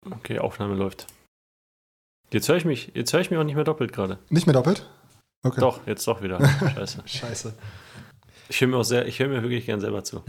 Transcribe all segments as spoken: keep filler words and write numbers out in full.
Okay, Aufnahme läuft. Jetzt höre ich mich, jetzt höre ich mich auch nicht mehr doppelt gerade. Nicht mehr doppelt? Okay. Doch, jetzt doch wieder. Scheiße. Scheiße. Ich höre mir auch sehr, ich höre mir wirklich gern selber zu.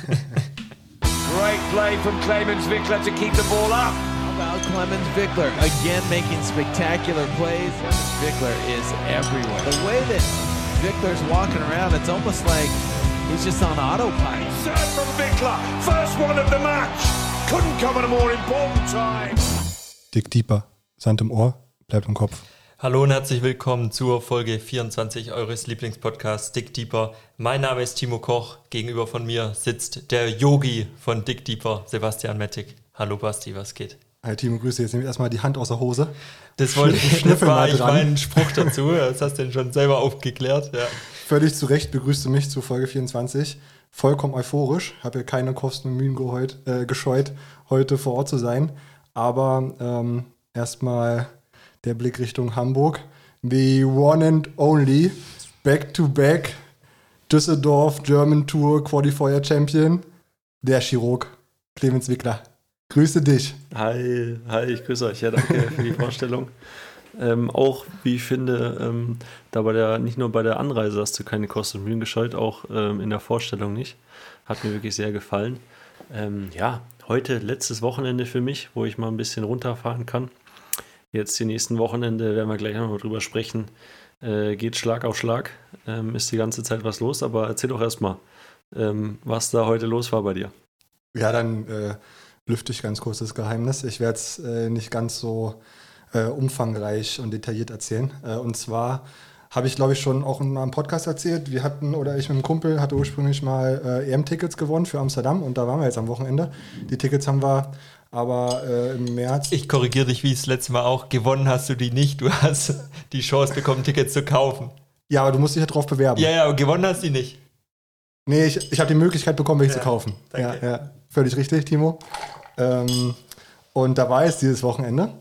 Great play from Clemens Wickler to keep the ball up. How about Clemens Wickler again making spectacular plays? Wickler is everywhere. The way that Wickler's walking around, it's almost like he's just on autopilot. Serve from Wickler, first one of the match. Couldn't come at a more important time. Dick Deeper, Sand im Ohr, bleibt im Kopf. Hallo und herzlich willkommen zur Folge vierundzwanzig eures Lieblingspodcasts Dick Deeper. Mein Name ist Timo Koch, gegenüber von mir sitzt der Yogi von Dick Deeper, Sebastian Mettig. Hallo Basti, was geht? Hi Timo, grüße. Jetzt nehme ich erstmal die Hand aus der Hose. Das wollte ich, das war mal ich dran. mein Spruch dazu, das hast du denn schon selber aufgeklärt. Ja. Völlig zu Recht begrüßt du mich zu Folge vierundzwanzig. Vollkommen euphorisch, habe ja keine Kosten und Mühen geheut, äh, gescheut, heute vor Ort zu sein. Aber ähm, erstmal der Blick Richtung Hamburg. The one and only Back-to-Back Düsseldorf German Tour Qualifier Champion, der Chirurg Clemens Wickler. Grüße dich. Hi, hi, ich grüße euch. Ja, danke für die Vorstellung. Ähm, auch, wie ich finde, ähm, da bei der, nicht nur bei der Anreise hast du keine Kosten und Mühen gescheut, auch ähm, in der Vorstellung nicht. Hat mir wirklich sehr gefallen. Ähm, ja, heute letztes Wochenende für mich, wo ich mal ein bisschen runterfahren kann. Jetzt die nächsten Wochenende, werden wir gleich nochmal drüber sprechen, äh, geht Schlag auf Schlag, ähm, ist die ganze Zeit was los, aber erzähl doch erstmal, ähm, was da heute los war bei dir. Ja, dann äh, lüfte ich ganz kurz das Geheimnis. Ich werde es äh, nicht ganz so äh, umfangreich und detailliert erzählen. Äh, und zwar habe ich, glaube ich, schon auch in einem Podcast erzählt. Wir hatten, oder ich mit einem Kumpel, hatte ursprünglich mal äh, E M-Tickets gewonnen für Amsterdam und da waren wir jetzt am Wochenende. Die Tickets haben wir aber äh, im März. Ich korrigiere dich, wie es das letzte Mal auch, gewonnen hast du die nicht, du hast die Chance bekommen, Tickets zu kaufen. Ja, aber du musst dich ja drauf bewerben. Ja, ja, aber gewonnen hast du die nicht. Nee, ich, ich habe die Möglichkeit bekommen, welche Ja, zu kaufen. danke. Ja, ja, völlig richtig, Timo. Ähm, und da war es dieses Wochenende.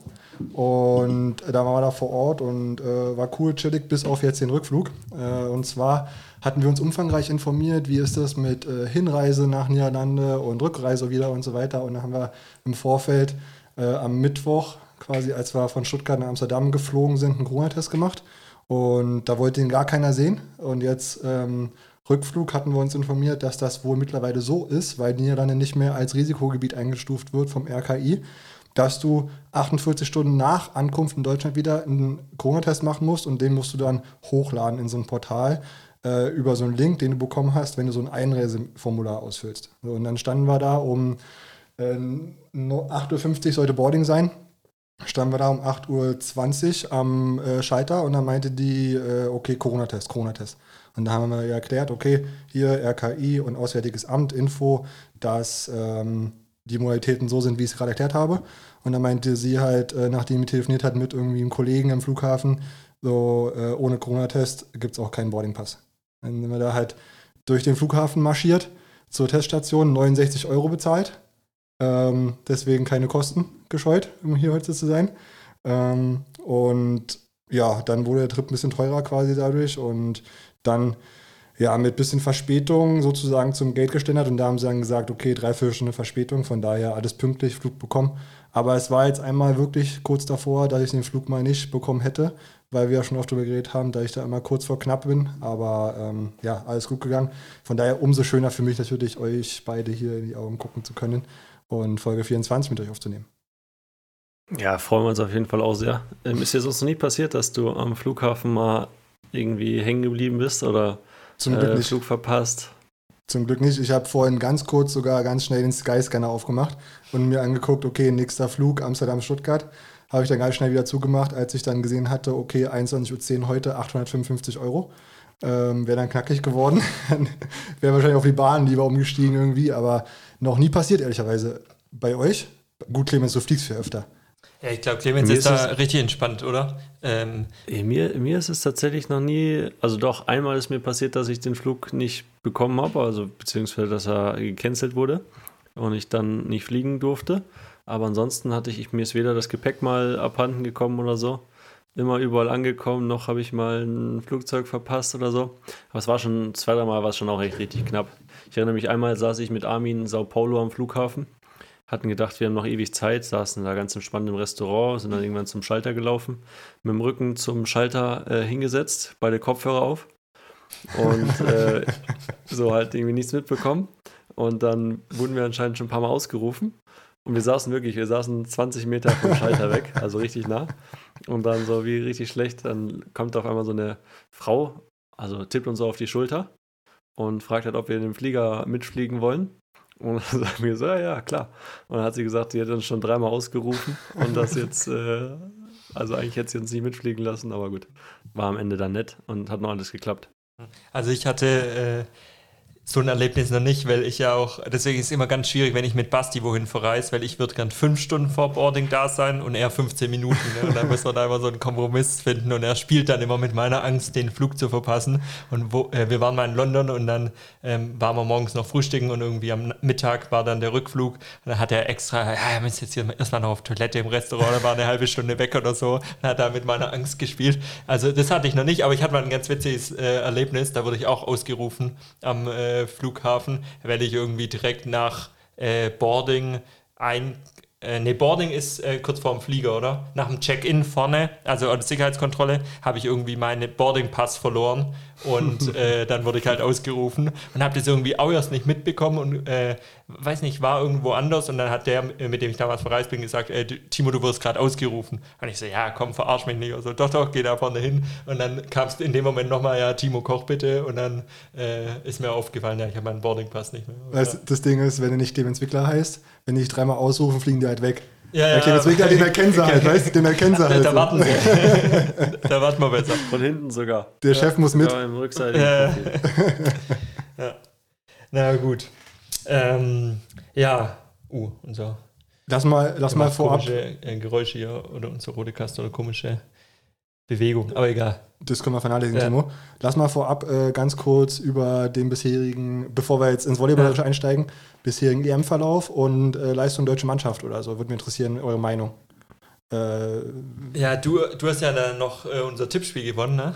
Und da waren wir da vor Ort und äh, war cool, chillig, bis auf jetzt den Rückflug. Äh, und zwar hatten wir uns umfangreich informiert, wie ist das mit äh, Hinreise nach Niederlande und Rückreise wieder und so weiter. Und dann haben wir im Vorfeld äh, am Mittwoch, quasi als wir von Stuttgart nach Amsterdam geflogen sind, einen Corona-Test gemacht. Und da wollte ihn gar keiner sehen. Und jetzt ähm, Rückflug hatten wir uns informiert, dass das wohl mittlerweile so ist, weil Niederlande nicht mehr als Risikogebiet eingestuft wird vom R K I, dass du achtundvierzig Stunden nach Ankunft in Deutschland wieder einen Corona-Test machen musst und den musst du dann hochladen in so ein Portal äh, über so einen Link, den du bekommen hast, wenn du so ein Einreiseformular ausfüllst. So, und dann standen wir da um äh, acht Uhr fünfzig sollte Boarding sein. Standen wir da um acht Uhr zwanzig am äh, Schalter und dann meinte die, äh, okay, Corona-Test, Corona-Test. Und da haben wir ihr erklärt, okay, hier R K I und Auswärtiges Amt, Info, dass ähm, die Modalitäten so sind, wie ich es gerade erklärt habe. Und dann meinte sie halt, äh, nachdem wir telefoniert hatten mit irgendwie einem Kollegen im Flughafen, so äh, ohne Corona-Test gibt es auch keinen Boardingpass. Dann sind wir da halt durch den Flughafen marschiert, zur Teststation, neunundsechzig Euro bezahlt. Ähm, deswegen keine Kosten gescheut, um hier heute zu sein. Ähm, und ja, dann wurde der Trip ein bisschen teurer quasi dadurch und dann ja mit bisschen Verspätung sozusagen zum Gate geständert und da haben sie dann gesagt, okay, dreiviertel Stunde Verspätung, von daher alles pünktlich, Flug bekommen. Aber es war jetzt einmal wirklich kurz davor, dass ich den Flug mal nicht bekommen hätte, weil wir ja schon oft darüber geredet haben, dass ich da immer kurz vor knapp bin. Aber ähm, ja, alles gut gegangen. Von daher umso schöner für mich natürlich, euch beide hier in die Augen gucken zu können und Folge vierundzwanzig mit euch aufzunehmen. Ja, freuen wir uns auf jeden Fall auch sehr. Ähm, ist dir sonst noch nie passiert, dass du am Flughafen mal irgendwie hängen geblieben bist oder Zum Glück äh, nicht. Flug verpasst? Zum Glück nicht. Ich habe vorhin ganz kurz sogar ganz schnell den Skyscanner aufgemacht und mir angeguckt, okay, nächster Flug Amsterdam-Stuttgart. Habe ich dann ganz schnell wieder zugemacht, als ich dann gesehen hatte, okay, einundzwanzig Uhr zehn heute, achthundertfünfundfünfzig Euro. Ähm, wäre dann knackig geworden. Wäre wahrscheinlich auf die Bahn lieber umgestiegen irgendwie, aber noch nie passiert, ehrlicherweise. Bei euch? Gut, Clemens, du fliegst viel öfter. Ja, ich glaube, Clemens Mir ist ist da es- richtig entspannt, oder? Ähm, Ey, Mir, mir ist es tatsächlich noch nie, also doch einmal ist mir passiert, dass ich den Flug nicht bekommen habe, also beziehungsweise, dass er gecancelt wurde und ich dann nicht fliegen durfte. Aber ansonsten hatte ich, ich mir ist weder das Gepäck mal abhanden gekommen oder so, immer überall angekommen, noch habe ich mal ein Flugzeug verpasst oder so. Aber es war schon, zwei, drei Mal war es schon auch echt richtig knapp. Ich erinnere mich, einmal saß ich mit Armin in Sao Paulo am Flughafen hatten gedacht, wir haben noch ewig Zeit, saßen da ganz entspannt im Restaurant, sind dann irgendwann zum Schalter gelaufen, mit dem Rücken zum Schalter äh, hingesetzt, beide Kopfhörer auf und äh, so halt irgendwie nichts mitbekommen. Und dann wurden wir anscheinend schon ein paar Mal ausgerufen. Und wir saßen wirklich, wir saßen zwanzig Meter vom Schalter weg, also richtig nah. Und dann so wie richtig schlecht, dann kommt auf einmal so eine Frau, also tippt uns so auf die Schulter und fragt halt, ob wir in den Flieger mitfliegen wollen. Und dann sagen wir so, ja, ja, klar. Und dann hat sie gesagt, sie hätte uns schon dreimal ausgerufen und das jetzt, äh, also eigentlich hätte sie uns nicht mitfliegen lassen, aber gut, war am Ende dann nett und hat noch alles geklappt. Also ich hatte äh, so ein Erlebnis noch nicht, weil ich ja auch, deswegen ist es immer ganz schwierig, wenn ich mit Basti wohin verreise, weil ich würde gern fünf Stunden vor Boarding da sein und er fünfzehn Minuten. Ne? Und dann müssen wir da immer so einen Kompromiss finden und er spielt dann immer mit meiner Angst, den Flug zu verpassen. Und wo, äh, wir waren mal in London und dann ähm, waren wir morgens noch frühstücken und irgendwie am Mittag war dann der Rückflug und dann hat er extra, ja, er muss jetzt hier erstmal noch auf Toilette im Restaurant, da war eine halbe Stunde weg oder so, dann hat er mit meiner Angst gespielt. Also das hatte ich noch nicht, aber ich hatte mal ein ganz witziges äh, Erlebnis, da wurde ich auch ausgerufen am äh, Flughafen, weil ich irgendwie direkt nach äh, Boarding ein, äh, ne, Boarding ist äh, kurz vorm Flieger, oder? Nach dem Check-in vorne, also an der Sicherheitskontrolle, habe ich irgendwie meinen Boarding-Pass verloren und äh, dann wurde ich halt ausgerufen und habe das irgendwie auch erst nicht mitbekommen und äh, weiß nicht, war irgendwo anders und dann hat der, mit dem ich damals verreist bin, gesagt, äh, Timo, du wirst gerade ausgerufen. Und ich so, ja, komm, verarsch mich nicht. Also, doch, doch, geh da vorne hin. Und dann kam es in dem Moment nochmal, ja, Timo, koch bitte. Und dann äh, ist mir aufgefallen, ja, ich habe meinen Boarding-Pass nicht mehr. Weißt, ja. Das Ding ist, wenn du nicht Clemens Wickler heißt, wenn die dich dreimal ausrufen, fliegen die halt weg. Ja, ja, der Clemens Wickler, den erkennen sie halt, weißt du, den erkennen sie halt. Da warten sie. Da warten wir besser. Von hinten sogar. Der Chef muss mit. Ja, im rückseitigen Ja. Profil. Ja. Na gut. Ähm, ja, uh, unser Lass mal, lass mal vorab. komische äh, Geräusche hier oder unser rote Kasten oder komische Bewegung, aber egal. Das können wir vernachlässigen, Ja. Timo. Lass mal vorab äh, ganz kurz über den bisherigen, bevor wir jetzt ins Volleyballische Ja. einsteigen, bisherigen E M-Verlauf und äh, Leistung deutsche Mannschaft oder so. Würde mich interessieren, eure Meinung. Äh, Ja, du, du hast ja dann noch äh, unser Tippspiel gewonnen, ne?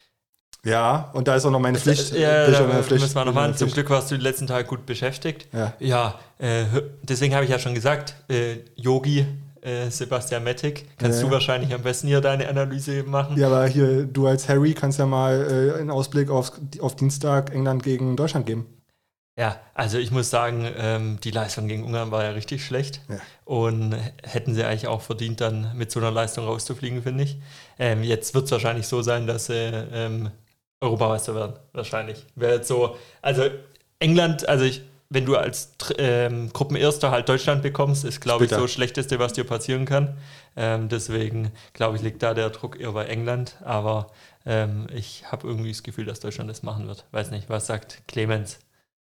ja, und da ist auch noch meine Pflicht. Ja, Bin ich da auch meine Pflicht. müssen wir noch Bin ich mal. meine Zum Pflicht. Glück warst du die letzten Tage gut beschäftigt. Ja. Ja, äh, deswegen habe ich ja schon gesagt, äh, Yogi, äh, Sebastian Mettig, kannst Ja. du wahrscheinlich am besten hier deine Analyse machen. Ja, aber hier, du als Harry kannst ja mal äh, einen Ausblick auf, auf Dienstag England gegen Deutschland geben. Ja, also ich muss sagen, ähm, die Leistung gegen Ungarn war ja richtig schlecht. Ja. Und hätten sie eigentlich auch verdient, dann mit so einer Leistung rauszufliegen, finde ich. Ähm, jetzt wird es wahrscheinlich so sein, dass sie ähm, Europameister werden, wahrscheinlich. Wäre jetzt so, also England, also ich, wenn du als ähm, Gruppenerster halt Deutschland bekommst, ist, glaube ich, Bitter. so das Schlechteste, was dir passieren kann. Ähm, deswegen, glaube ich, liegt da der Druck eher bei England. Aber ähm, ich habe irgendwie das Gefühl, dass Deutschland das machen wird. Weiß nicht, was sagt Clemens?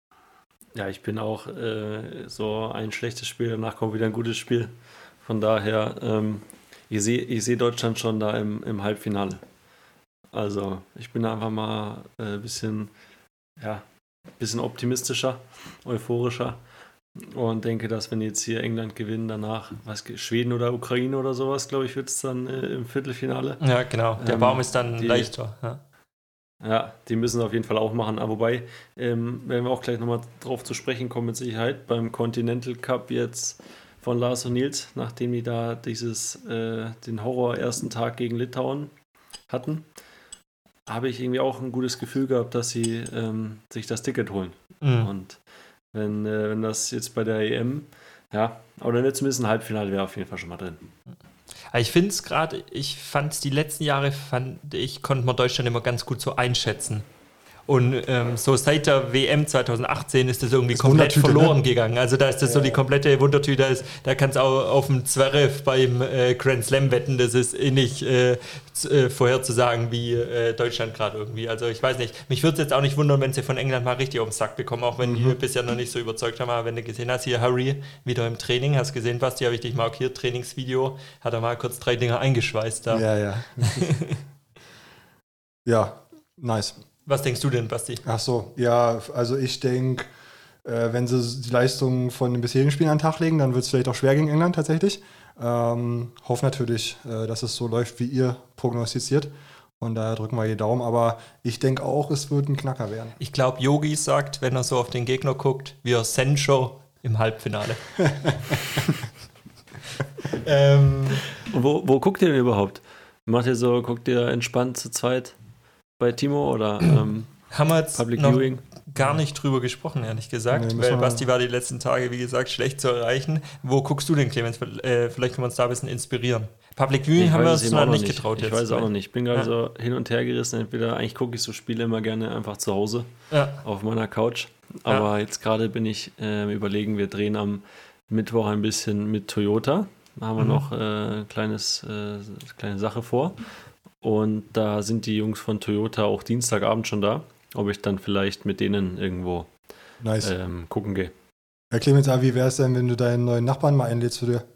Ja, ich bin auch äh, so ein schlechtes Spiel, danach kommt wieder ein gutes Spiel. Von daher, ähm, ich sehe ich seh Deutschland schon da im, im Halbfinale. Also ich bin einfach mal ein äh, bisschen, ja, bisschen optimistischer, euphorischer und denke, dass wenn jetzt hier England gewinnen, danach, was, Schweden oder Ukraine oder sowas, glaube ich, wird es dann äh, im Viertelfinale. Ja, genau. Der Ähm, Baum ist dann die- leichter. Ja. Ja, die müssen auf jeden Fall auch machen. Aber wobei, ähm, werden wir auch gleich nochmal drauf zu sprechen kommen, mit Sicherheit, beim Continental Cup jetzt von Lars und Nils, nachdem die da dieses, äh, den Horror ersten Tag gegen Litauen hatten, habe ich irgendwie auch ein gutes Gefühl gehabt, dass sie ähm, sich das Ticket holen. Mhm. Und wenn, äh, wenn das jetzt bei der E M, ja, aber dann jetzt zumindest ein Halbfinale wäre auf jeden Fall schon mal drin. Aber ich finde es gerade, ich fand es die letzten Jahre, fand ich, konnte man Deutschland immer ganz gut so einschätzen. Und ähm, so seit der W M zwanzig achtzehn ist das irgendwie Das komplett Wundertüte, verloren ne? gegangen. Also da ist das so die komplette Wundertüte. Ist, da kannst du auch auf dem Zverev beim äh, Grand Slam wetten. Das ist eh nicht äh, z- äh, vorherzusagen wie äh, Deutschland gerade irgendwie. Also ich weiß nicht. Mich würde es jetzt auch nicht wundern, wenn sie von England mal richtig auf den Sack bekommen, auch wenn Mhm. die bisher noch nicht so überzeugt haben. Aber wenn du gesehen hast, hier Harry wieder im Training, hast gesehen, Basti, habe ich dich markiert, Trainingsvideo, hat er mal kurz drei Dinger eingeschweißt da. Ja, ja. Ja, nice. Was denkst du denn, Basti? Ach so, ja, also ich denke, äh, wenn sie die Leistung von den bisherigen Spielen an den Tag legen, dann wird es vielleicht auch schwer gegen England tatsächlich. Ähm, hoffe natürlich, äh, dass es so läuft, wie ihr prognostiziert. Und da drücken wir die Daumen. Aber ich denke auch, es wird ein Knacker werden. Ich glaube, Yogi sagt, wenn er so auf den Gegner guckt, wir Sancho im Halbfinale. ähm, Und wo, wo guckt ihr denn überhaupt? Macht ihr so, guckt ihr entspannt zu zweit bei Timo oder ähm, haben wir jetzt Public noch Viewing? gar nicht drüber gesprochen, ehrlich gesagt, Nee, müssen weil wir- Basti war die letzten Tage, wie gesagt, schlecht zu erreichen. Wo guckst du denn, Clemens? Äh, vielleicht können wir uns da ein bisschen inspirieren. Public Viewing Ich haben wir weiß es uns eben noch auch nicht getraut Ich jetzt. weiß auch noch nicht. Ich bin gerade Ja. so hin und her gerissen. Entweder, eigentlich gucke ich so Spiele immer gerne einfach zu Hause Ja. auf meiner Couch. Aber jetzt gerade bin ich äh, überlegen, wir drehen am Mittwoch ein bisschen mit Toyota. Da haben wir Mhm. noch äh, ein kleines, äh, kleine Sache vor. Und da sind die Jungs von Toyota auch Dienstagabend schon da. Ob ich dann vielleicht mit denen irgendwo Nice. ähm, gucken gehe. Herr Clemens, ah, wie wäre es denn, wenn du deinen neuen Nachbarn mal einlädst für dir?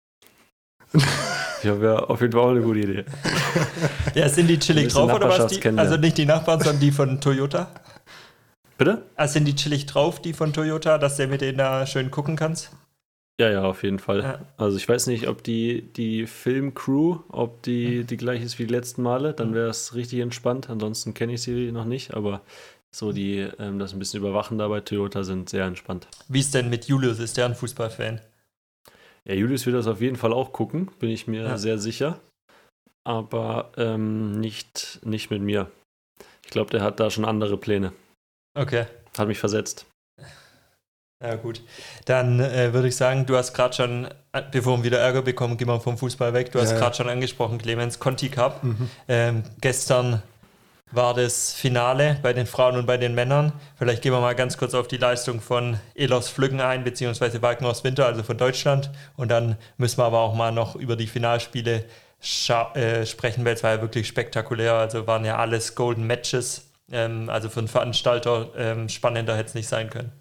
Ich habe ja auf jeden Fall auch eine gute Idee. Ja, sind die Ein chillig bisschen drauf oder was? Die, Nachbarschaftskennenlernen. also nicht die Nachbarn, sondern die von Toyota? Bitte? Also sind die chillig drauf, die von Toyota, dass du mit denen da schön gucken kannst? Ja, ja, auf jeden Fall. Ja. Also ich weiß nicht, ob die, die Filmcrew, ob die, die gleich ist wie die letzten Male, dann wäre es richtig entspannt. Ansonsten kenne ich sie noch nicht, aber so die, ähm, das ein bisschen überwachen da bei Toyota sind sehr entspannt. Wie ist denn mit Julius? Ist der ein Fußballfan? Ja, Julius wird das auf jeden Fall auch gucken, bin ich mir Ja. sehr sicher. Aber ähm, nicht, nicht mit mir. Ich glaube, der hat da schon andere Pläne. Okay. Hat mich versetzt. Ja, gut. Dann äh, würde ich sagen, du hast gerade schon, äh, bevor wir wieder Ärger bekommen, gehen wir vom Fußball weg. Du hast Ja, ja. gerade schon angesprochen, Clemens, Conti Cup. Mhm. Ähm, gestern war das Finale bei den Frauen und bei den Männern. Vielleicht gehen wir mal ganz kurz auf die Leistung von Elos Flüggen ein, beziehungsweise Walkenhorst Winter, also von Deutschland. Und dann müssen wir aber auch mal noch über die Finalspiele scha- äh, sprechen, weil es war ja wirklich spektakulär. Also waren ja alles Golden Matches. Ähm, also für einen Veranstalter ähm, spannender hätte es nicht sein können.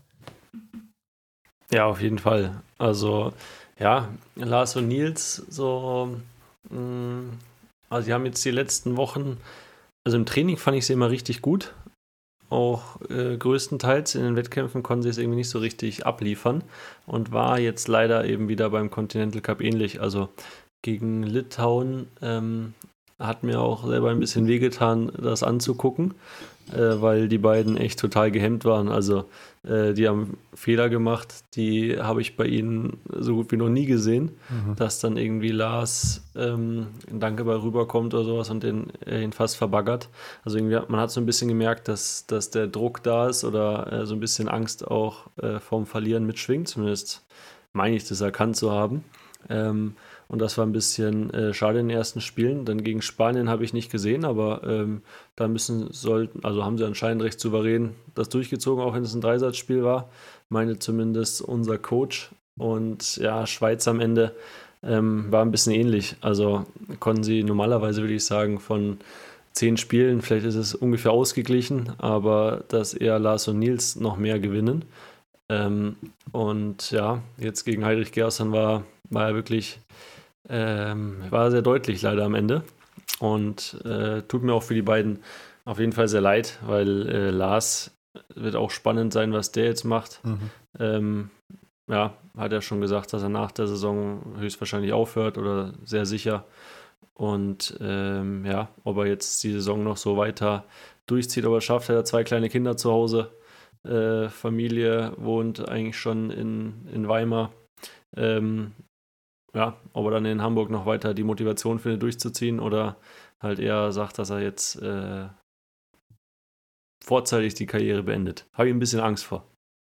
Ja, auf jeden Fall. Also, ja, Lars und Nils, so, mh, also die haben jetzt die letzten Wochen, also im Training fand ich sie immer richtig gut. Auch äh, größtenteils in den Wettkämpfen konnten sie es irgendwie nicht so richtig abliefern und war jetzt leider eben wieder beim Continental Cup ähnlich. Also gegen Litauen ähm, hat mir auch selber ein bisschen wehgetan, das anzugucken, äh, weil die beiden echt total gehemmt waren. Also äh, die haben Fehler gemacht, die habe ich bei ihnen so gut wie noch nie gesehen, Mhm. dass dann irgendwie Lars ähm, ein Dankeball rüberkommt oder sowas und den, äh, ihn fast verbaggert. Also irgendwie hat, man hat so ein bisschen gemerkt, dass, dass der Druck da ist oder äh, so ein bisschen Angst auch äh, vorm Verlieren mitschwingt, zumindest meine ich das erkannt zu haben. Ähm, und das war ein bisschen äh, schade in den ersten Spielen. Dann gegen Spanien habe ich nicht gesehen, aber ähm, da müssen sollten, also haben sie anscheinend recht souverän das durchgezogen, auch wenn es ein Dreisatzspiel war, meine zumindest unser Coach. Und ja, Schweiz am Ende ähm, war ein bisschen ähnlich. Also konnten sie normalerweise, würde ich sagen, von zehn Spielen, vielleicht ist es ungefähr ausgeglichen, aber dass eher Lars und Nils noch mehr gewinnen. Ähm, und ja, jetzt gegen Heinrich Gerson war, war er wirklich ähm, war sehr deutlich leider am Ende. Und äh, tut mir auch für die beiden auf jeden Fall sehr leid, weil äh, Lars wird auch spannend sein, was der jetzt macht. Mhm. Ähm, ja, hat er schon gesagt, dass er nach der Saison höchstwahrscheinlich aufhört oder sehr sicher. Und ähm, ja, ob er jetzt die Saison noch so weiter durchzieht, aber schafft, er hat zwei kleine Kinder zu Hause. Äh, Familie wohnt eigentlich schon in, in Weimar. Ähm, ja, ob er dann in Hamburg noch weiter die Motivation findet, durchzuziehen oder halt eher sagt, dass er jetzt äh, vorzeitig die Karriere beendet. Habe ich ein bisschen Angst vor.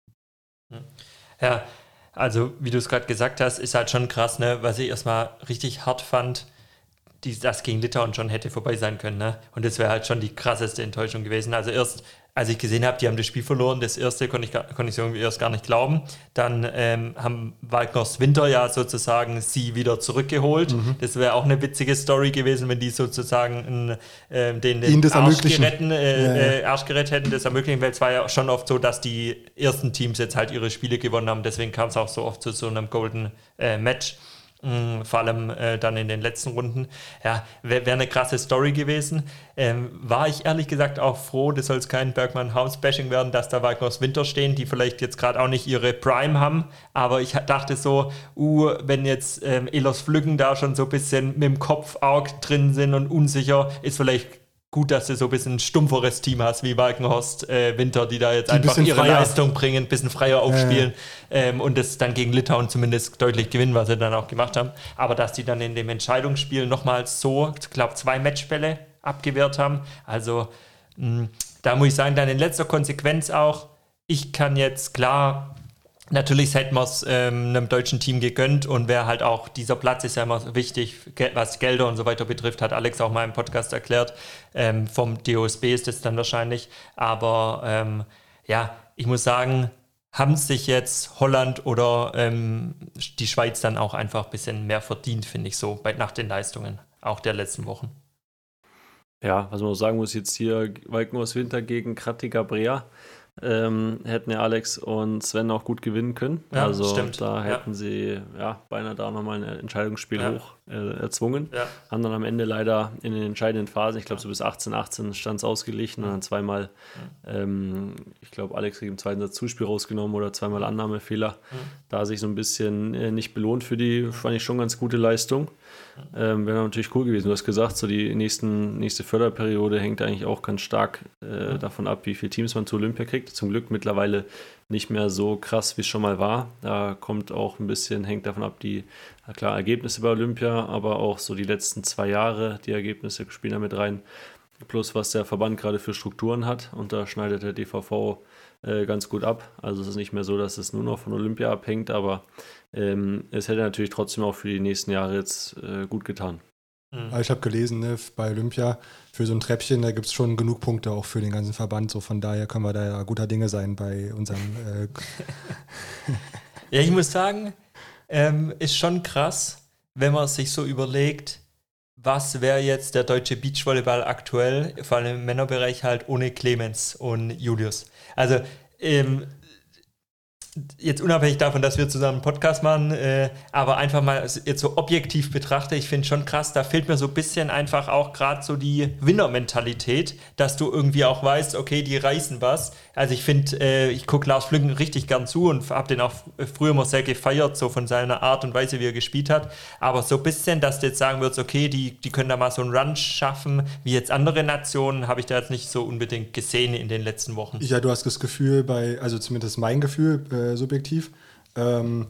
Ja, also wie du es gerade gesagt hast, ist halt schon krass, ne? Was ich erstmal richtig hart fand, die, das gegen Litauen schon hätte vorbei sein können, ne? Und das wäre halt schon die krasseste Enttäuschung gewesen. Also erst, als ich gesehen habe, die haben das Spiel verloren, das erste konnte ich, gar- konnte ich irgendwie erst gar nicht glauben. Dann ähm, haben Walkenhorst Winter ja sozusagen sie wieder zurückgeholt. Mhm. Das wäre auch eine witzige Story gewesen, wenn die sozusagen äh, den, Ihnen den das Arsch, ermöglichen. geretten, äh, Ja, ja. äh, Arsch gerettet hätten, das ermöglichen, weil es war ja schon oft so, dass die ersten Teams jetzt halt ihre Spiele gewonnen haben. Deswegen kam es auch so oft zu so einem Golden äh, Match. Mm, Vor allem äh, dann in den letzten Runden. Ja, wäre wär eine krasse Story gewesen. Ähm, war ich ehrlich gesagt auch froh, das soll es kein Bergmann-House-Bashing werden, dass da Walkenhorst Winter stehen, die vielleicht jetzt gerade auch nicht ihre Prime haben. Aber ich dachte so, uh, wenn jetzt ähm, Elos Flüggen da schon so ein bisschen mit dem Kopf arg drin sind und unsicher, ist vielleicht gut, dass du so ein bisschen ein stumpferes Team hast, wie Walkenhorst, äh, Winter, die da jetzt Die einfach bisschen ihre freier. Leistung bringen, ein bisschen freier aufspielen äh. ähm, und das dann gegen Litauen zumindest deutlich gewinnen, was sie dann auch gemacht haben. Aber dass die dann in dem Entscheidungsspiel nochmals so, ich glaube, zwei Matchbälle abgewehrt haben. Also mh, da muss ich sagen, dann in letzter Konsequenz auch, ich kann jetzt klar... Natürlich hätten wir es ähm, einem deutschen Team gegönnt und wäre halt auch, dieser Platz ist ja immer wichtig, ge- was Gelder und so weiter betrifft, hat Alex auch mal im Podcast erklärt. Ähm, vom D O S B ist es dann wahrscheinlich. Aber ähm, ja, ich muss sagen, haben sich jetzt Holland oder ähm, die Schweiz dann auch einfach ein bisschen mehr verdient, finde ich so, bei, nach den Leistungen, auch der letzten Wochen. Ja, was man auch sagen muss, jetzt hier Walkenhorst Winter gegen Krattiger Brea. Ähm, hätten ja Alex und Sven auch gut gewinnen können. Ja, also stimmt. da Ja. hätten sie ja beinahe da nochmal ein Entscheidungsspiel Ja. hoch äh, erzwungen. Ja. Haben dann am Ende leider in den entscheidenden Phasen, ich glaube so bis achtzehn achtzehn stand es ausgeglichen und dann zweimal, ähm, ich glaube Alex hat im zweiten Satz Zuspiel rausgenommen oder zweimal Annahmefehler. Da sich so ein bisschen äh, nicht belohnt für die, fand ich schon ganz gute Leistung. Ähm, wäre natürlich cool gewesen. Du hast gesagt, so die nächsten, nächste Förderperiode hängt eigentlich auch ganz stark äh, davon ab, wie viele Teams man zu Olympia kriegt. Zum Glück mittlerweile nicht mehr so krass, wie es schon mal war. Da kommt auch ein bisschen, hängt davon ab, die klar Ergebnisse bei Olympia, aber auch so die letzten zwei Jahre, die Ergebnisse spielen da mit rein. Plus was der Verband gerade für Strukturen hat. Und da schneidet der D V V äh, ganz gut ab. Also es ist nicht mehr so, dass es nur noch von Olympia abhängt, aber ähm, es hätte natürlich trotzdem auch für die nächsten Jahre jetzt äh, gut getan. Aber ich habe gelesen, ne, bei Olympia, für so ein Treppchen, da gibt es schon genug Punkte auch für den ganzen Verband. So von daher können wir da ja guter Dinge sein bei unserem. Äh Ja, ich muss sagen, ähm, ist schon krass, wenn man sich so überlegt, was wäre jetzt der deutsche Beachvolleyball aktuell, vor allem im Männerbereich halt ohne Clemens und Julius. Also ähm, jetzt unabhängig davon, dass wir zusammen einen Podcast machen, äh, aber einfach mal jetzt so objektiv betrachte, ich finde schon krass, da fehlt mir so ein bisschen einfach auch gerade so die Winnermentalität, dass du irgendwie auch weißt, okay, die reißen was. Also ich finde, äh, ich gucke Lars Flüggen richtig gern zu und habe den auch früher mal sehr gefeiert, so von seiner Art und Weise, wie er gespielt hat. Aber so ein bisschen, dass du jetzt sagen würdest, okay, die, die können da mal so einen Run schaffen, wie jetzt andere Nationen, habe ich da jetzt nicht so unbedingt gesehen in den letzten Wochen. ja, du hast das Gefühl bei, also zumindest mein Gefühl, äh, subjektiv, ähm,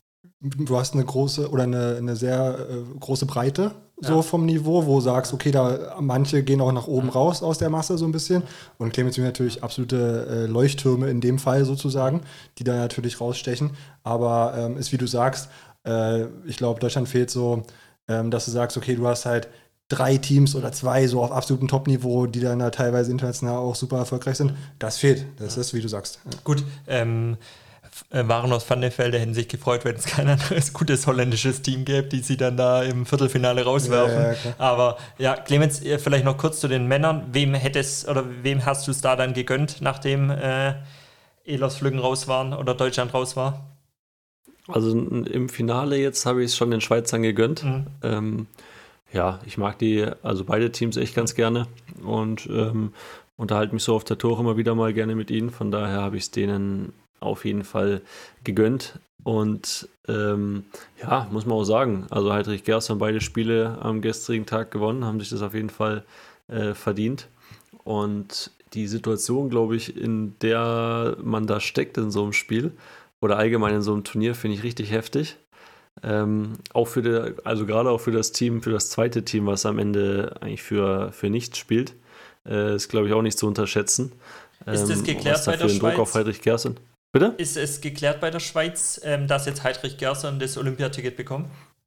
du hast eine große oder eine, eine sehr äh, große Breite so Ja. vom Niveau, wo du sagst, okay, da manche gehen auch nach oben raus aus der Masse so ein bisschen und Clemens sind natürlich absolute äh, Leuchttürme in dem Fall sozusagen, die da natürlich rausstechen, aber ähm, ist wie du sagst, äh, ich glaube, Deutschland fehlt so, ähm, dass du sagst, okay, du hast halt drei Teams oder zwei so auf absolutem Top-Niveau, die dann da teilweise international auch super erfolgreich sind. Das fehlt. Das ist, wie du sagst. Ja. Gut, ähm, äh, waren aus Vannefelde hätten sich gefreut, wenn es kein anderes gutes holländisches Team gäbe, die sie dann da im Viertelfinale rauswerfen. Ja, ja, klar. Aber ja, Clemens, äh, vielleicht noch kurz zu den Männern. Wem hättest oder wem hast du es da dann gegönnt, nachdem äh, Ehlers Flüggen raus waren oder Deutschland raus war? Also n- im Finale jetzt habe ich es schon den Schweizern gegönnt. Mhm. Ähm, ja, ich mag die, also beide Teams echt ganz gerne und ähm, unterhalte mich so auf der Tour immer wieder mal gerne mit ihnen. Von daher habe ich es denen auf jeden Fall gegönnt. Und ähm, ja, muss man auch sagen, also Heidrich Gerson beide Spiele am gestrigen Tag gewonnen, haben sich das auf jeden Fall äh, verdient. Und die Situation, glaube ich, in der man da steckt in so einem Spiel oder allgemein in so einem Turnier, finde ich richtig heftig. Ähm, auch für die, also gerade auch für das Team, für das zweite Team, was am Ende eigentlich für, für nichts spielt, äh, ist, glaube ich, auch nicht zu unterschätzen. Ist das Ähm, geklärt was da bei für der den Druck Schweiz? auf Heidrich Gerson. Bitte? Ist es geklärt bei der Schweiz, ähm, dass jetzt Heidrich Gerson das Olympiaticket bekommt?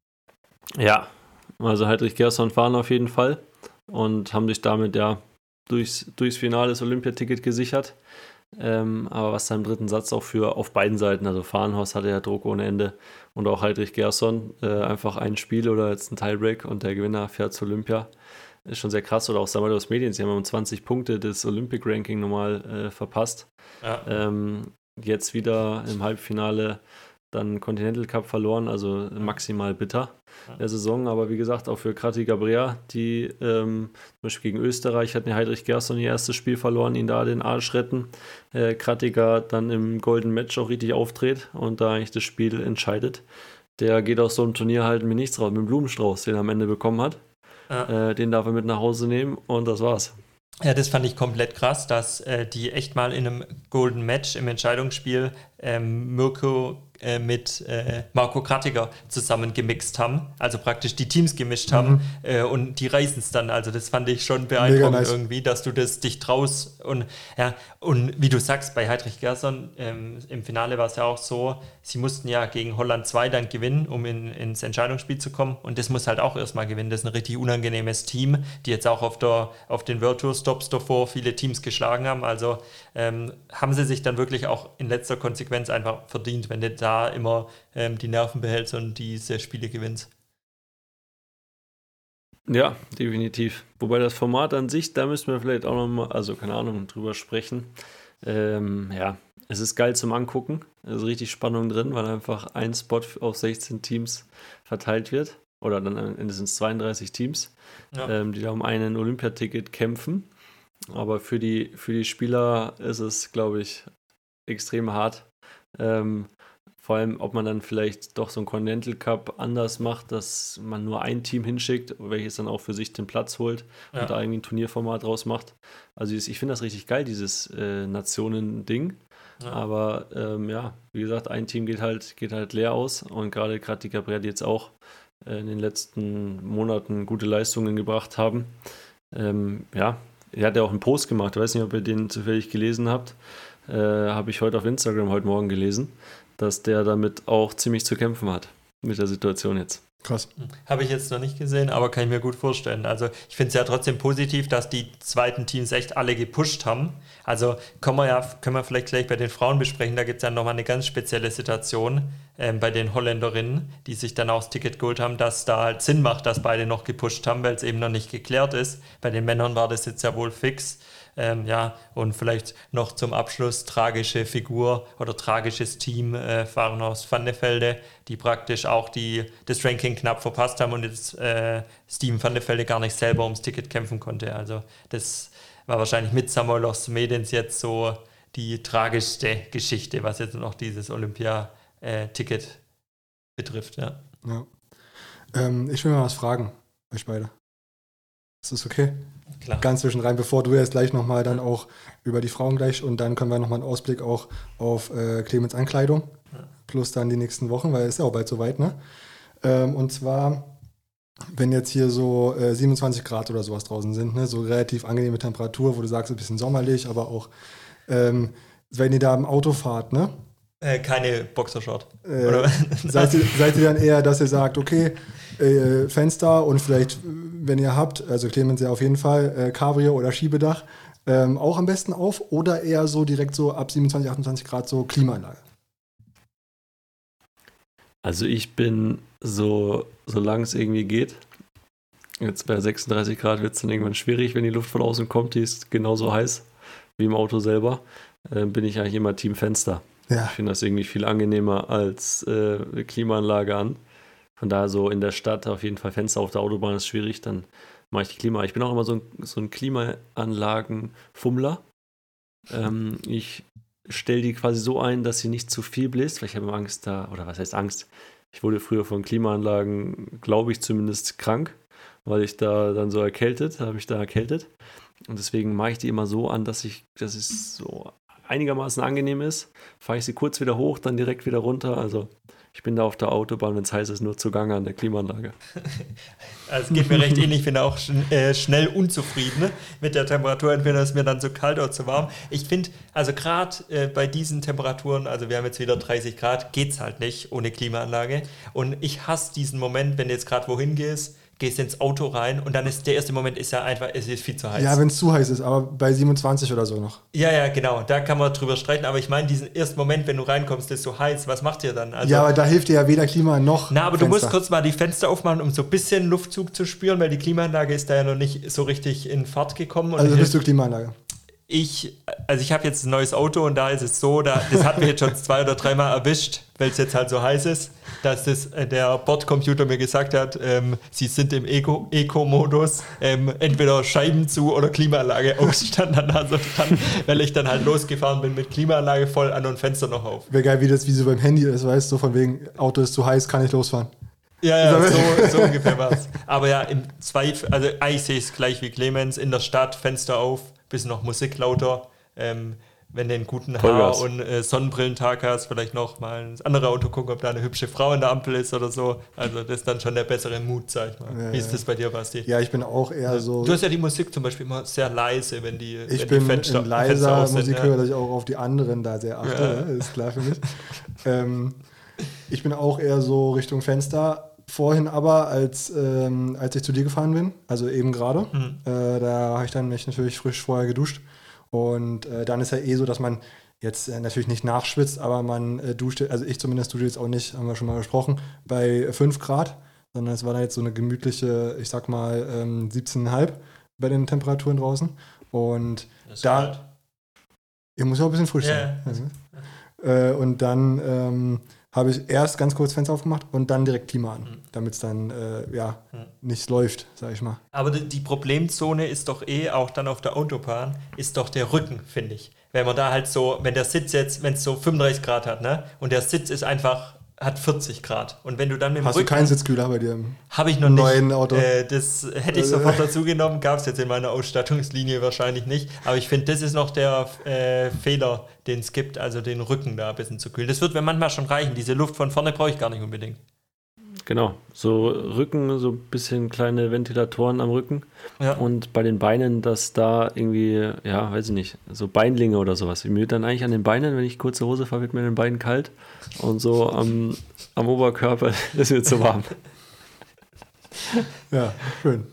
Ja, also Heidrich Gerson fahren auf jeden Fall und haben sich damit ja durchs, durchs Finale das Olympiaticket gesichert. Ähm, aber was da im dritten Satz auch für auf beiden Seiten, also Fahrenhorst hatte ja Druck ohne Ende und auch Heidrich Gerson, äh, einfach ein Spiel oder jetzt ein Tiebreak und der Gewinner fährt zu Olympia. Ist schon sehr krass. Oder auch Samados Medien, sie haben um zwanzig Punkte das Olympic Ranking nochmal äh, verpasst. Ja. Ähm, jetzt wieder im Halbfinale dann Continental Cup verloren, also maximal bitter der Saison. Aber wie gesagt, auch für Krattiger Brea, die ähm, zum Beispiel gegen Österreich hatten ja Heidrich Gerson ihr erstes Spiel verloren, ihn da den Arsch retten. Äh, Krattiger dann im Golden Match auch richtig auftritt und da eigentlich das Spiel entscheidet. Der geht aus so einem Turnier halt mit nichts raus, mit dem Blumenstrauß, den er am Ende bekommen hat. Ja. Äh, den darf er mit nach Hause nehmen und das war's. Ja, das fand ich komplett krass, dass äh, die echt mal in einem Golden Match im Entscheidungsspiel ähm, Mirko äh, mit äh, Marco Krattiger zusammen gemixt haben, also praktisch die Teams gemischt haben Mhm. äh, und die reißen es dann. Also das fand ich schon beeindruckend nice. irgendwie, dass du das dich traust und ja, und wie du sagst, bei Heidrich Gerson ähm, im Finale war es ja auch so, sie mussten ja gegen Holland zwei dann gewinnen, um in, ins Entscheidungsspiel zu kommen und das muss halt auch erstmal gewinnen. Das ist ein richtig unangenehmes Team, die jetzt auch auf, der, auf den World Tour Stops davor viele Teams geschlagen haben, also ähm, haben sie sich dann wirklich auch in letzter Konsequenz einfach verdient, wenn du da immer ähm, die Nerven behältst und diese Spiele gewinnst. Ja, definitiv. Wobei das Format an sich, da müssen wir vielleicht auch nochmal, also keine Ahnung, drüber sprechen. Ähm, ja, es ist geil zum Angucken. Es ist richtig Spannung drin, weil einfach ein Spot auf sechzehn Teams verteilt wird. Oder dann am Ende sind es zweiunddreißig Teams, Ja. ähm, die da um einen Olympiaticket kämpfen. Aber für die, für die Spieler ist es, glaube ich, extrem hart. Ähm, vor allem, ob man dann vielleicht doch so einen Continental Cup anders macht, dass man nur ein Team hinschickt, welches dann auch für sich den Platz holt Ja. und da irgendwie ein Turnierformat draus macht. Also ich ich finde das richtig geil, dieses äh, Nationen-Ding. Ja. Aber ähm, ja, wie gesagt, ein Team geht halt, geht halt leer aus und gerade die Capri die jetzt auch äh, in den letzten Monaten gute Leistungen gebracht haben. Ähm, ja, er hat ja auch einen Post gemacht, ich weiß nicht, ob ihr den zufällig gelesen habt, äh, habe ich heute auf Instagram heute Morgen gelesen, dass der damit auch ziemlich zu kämpfen hat, mit der Situation jetzt. Krass. Habe ich jetzt noch nicht gesehen, aber kann ich mir gut vorstellen. Also ich finde es ja trotzdem positiv, dass die zweiten Teams echt alle gepusht haben. Also können wir ja, können wir vielleicht gleich bei den Frauen besprechen, da gibt es ja nochmal eine ganz spezielle Situation ähm, bei den Holländerinnen, die sich dann auch das Ticket geholt haben, dass da halt Sinn macht, dass beide noch gepusht haben, weil es eben noch nicht geklärt ist. Bei den Männern war das jetzt ja wohl fix. Ähm, ja, und vielleicht noch zum Abschluss tragische Figur oder tragisches Team äh, fahren aus Van de Velde, die praktisch auch die, das Ranking knapp verpasst haben und jetzt äh, Steven Van de Velde gar nicht selber ums Ticket kämpfen konnte. Also das war wahrscheinlich mit Samoilos Medens jetzt so die tragischste Geschichte, was jetzt noch dieses Olympia-Ticket betrifft. Ja. Ja. Ähm, ich will mal was fragen, euch beide. Ist das okay? Klar. Ganz zwischen rein, bevor du jetzt gleich nochmal dann auch über die Frauen gleich und dann können wir nochmal einen Ausblick auch auf äh, Clemens Ankleidung plus dann die nächsten Wochen, weil es ist ja auch bald soweit, ne? Ähm, und zwar, wenn jetzt hier so äh, siebenundzwanzig Grad oder sowas draußen sind, ne? So relativ angenehme Temperatur, wo du sagst, ein bisschen sommerlich, aber auch, ähm, wenn ihr da im Auto fahrt, ne? Äh, keine Boxershort. Äh, Oder? seid, ihr, seid ihr dann eher, dass ihr sagt, okay, äh, Fenster und vielleicht, wenn ihr habt, also Clemens ja auf jeden Fall, äh, Cabrio oder Schiebedach, ähm, auch am besten auf oder eher so direkt so ab siebenundzwanzig, achtundzwanzig Grad so Klimaanlage? Also ich bin so, solange es irgendwie geht, jetzt bei sechsunddreißig Grad wird es dann irgendwann schwierig, wenn die Luft von außen kommt, die ist genauso heiß wie im Auto selber, äh, bin ich eigentlich immer Team Fenster. Ja. Ich finde das irgendwie viel angenehmer als äh, eine Klimaanlage an. Von daher so in der Stadt auf jeden Fall Fenster, auf der Autobahn ist schwierig, dann mache ich die Klima. Ich bin auch immer so ein, so ein Klimaanlagen-Fummler. Ähm, ich stelle die quasi so ein, dass sie nicht zu viel bläst, weil ich habe immer Angst da, oder was heißt Angst? Ich wurde früher von Klimaanlagen, glaube ich, zumindest krank, weil ich da dann so erkältet, habe ich da erkältet. Und deswegen mache ich die immer so an, dass ich, dass es so einigermaßen angenehm ist. Fahre ich sie kurz wieder hoch, dann direkt wieder runter. Also ich bin da auf der Autobahn, wenn es heiß ist, nur zugange an der Klimaanlage. Also es geht mir recht ähnlich, ich bin auch schn- äh, schnell unzufrieden mit der Temperatur, entweder ist mir dann zu kalt oder zu warm. Ich finde, also gerade äh, bei diesen Temperaturen, also wir haben jetzt wieder dreißig Grad, geht's halt nicht ohne Klimaanlage. Und ich hasse diesen Moment, wenn du jetzt gerade wohin gehst, gehst ins Auto rein und dann ist der erste Moment ist ja einfach, es ist viel zu heiß. Ja, wenn es zu heiß ist, aber bei siebenundzwanzig oder so noch. Ja, ja, genau, da kann man drüber streiten, aber ich meine, diesen ersten Moment, wenn du reinkommst, ist so heiß, was macht ihr dann? Also, Ja, aber da hilft dir ja weder Klima noch na, aber Fenster. du musst kurz mal die Fenster aufmachen, um so ein bisschen Luftzug zu spüren, weil die Klimaanlage ist da ja noch nicht so richtig in Fahrt gekommen. Und Also bist du Klimaanlage? ich, also ich habe jetzt ein neues Auto und da ist es so, da, das hat mich jetzt schon zwei oder dreimal erwischt, weil es jetzt halt so heiß ist, dass das, äh, der Bordcomputer mir gesagt hat, ähm, sie sind im Eco- Eco-Modus, ähm, entweder Scheiben zu oder Klimaanlage ausstand dann da so dran, weil ich dann halt losgefahren bin mit Klimaanlage voll an und Fenster noch auf. Wäre geil, wie das wie so beim Handy ist, weißt du, so von wegen, Auto ist zu heiß, kann ich losfahren. Ja, ja, so, so ungefähr war's. Aber ja, im Zweifel, also eigentlich sehe ich es gleich wie Clemens, in der Stadt, Fenster auf, bisschen noch Musik lauter. Ähm, wenn du einen guten Vollgas. Haar- und äh, Sonnenbrillentag hast, vielleicht noch mal ins andere Auto gucken, ob da eine hübsche Frau in der Ampel ist oder so. Also das ist dann schon der bessere Mut, sag ich mal. Ja, Wie ist das bei dir, Basti? Ja, ich bin auch eher so. Du hast ja die Musik zum Beispiel immer sehr leise, wenn die, Ich wenn bin die Fenster, ein leiser Fenster aus sind, Musikhörer, ja. dass ich auch auf die anderen da sehr achte, Ja. ne? Ist klar für mich. ähm, ich bin auch eher so Richtung Fenster. Vorhin aber, als, ähm, als ich zu dir gefahren bin, also eben gerade, Mhm. äh, da habe ich dann mich natürlich frisch vorher geduscht. Und äh, dann ist ja eh so, dass man jetzt äh, natürlich nicht nachschwitzt, aber man äh, duscht, also ich zumindest dusche jetzt auch nicht, haben wir schon mal besprochen, bei fünf Grad, sondern es war dann jetzt so eine gemütliche, ich sag mal, ähm, siebzehn Komma fünf bei den Temperaturen draußen. Und Das ist da, halt- ihr muss ja auch ein bisschen frisch Ja, sein. Also, äh, und dann ähm, habe ich erst ganz kurz Fenster aufgemacht und dann direkt Klima an, Mhm. damit es dann äh, ja, Mhm. nicht läuft, sag ich mal. Aber die, die Problemzone ist doch eh, auch dann auf der Autobahn, ist doch der Rücken, finde ich. Wenn man da halt so, wenn der Sitz jetzt, wenn es so fünfunddreißig Grad hat, ne? Und der Sitz ist einfach, hat vierzig Grad. Und wenn du dann mit dem Hast du Rücken... keinen Sitzkühler bei dir? im- Habe ich noch neuen nicht. Auto? Äh, das hätte ich Also- sofort dazu genommen, gab es jetzt in meiner Ausstattungslinie wahrscheinlich nicht. Aber ich finde, das ist noch der äh, Fehler, den es gibt, also den Rücken da ein bisschen zu kühlen. Das wird mir manchmal schon reichen. Diese Luft von vorne brauche ich gar nicht unbedingt. Genau, so Rücken, so ein bisschen kleine Ventilatoren am Rücken. Ja. Und bei den Beinen, dass da irgendwie, ja, weiß ich nicht, so Beinlinge oder sowas. Mir wird dann eigentlich an den Beinen, wenn ich kurze Hose fahre, wird mir an den Beinen kalt. Und so am, am Oberkörper ist mir zu warm. Ja, schön.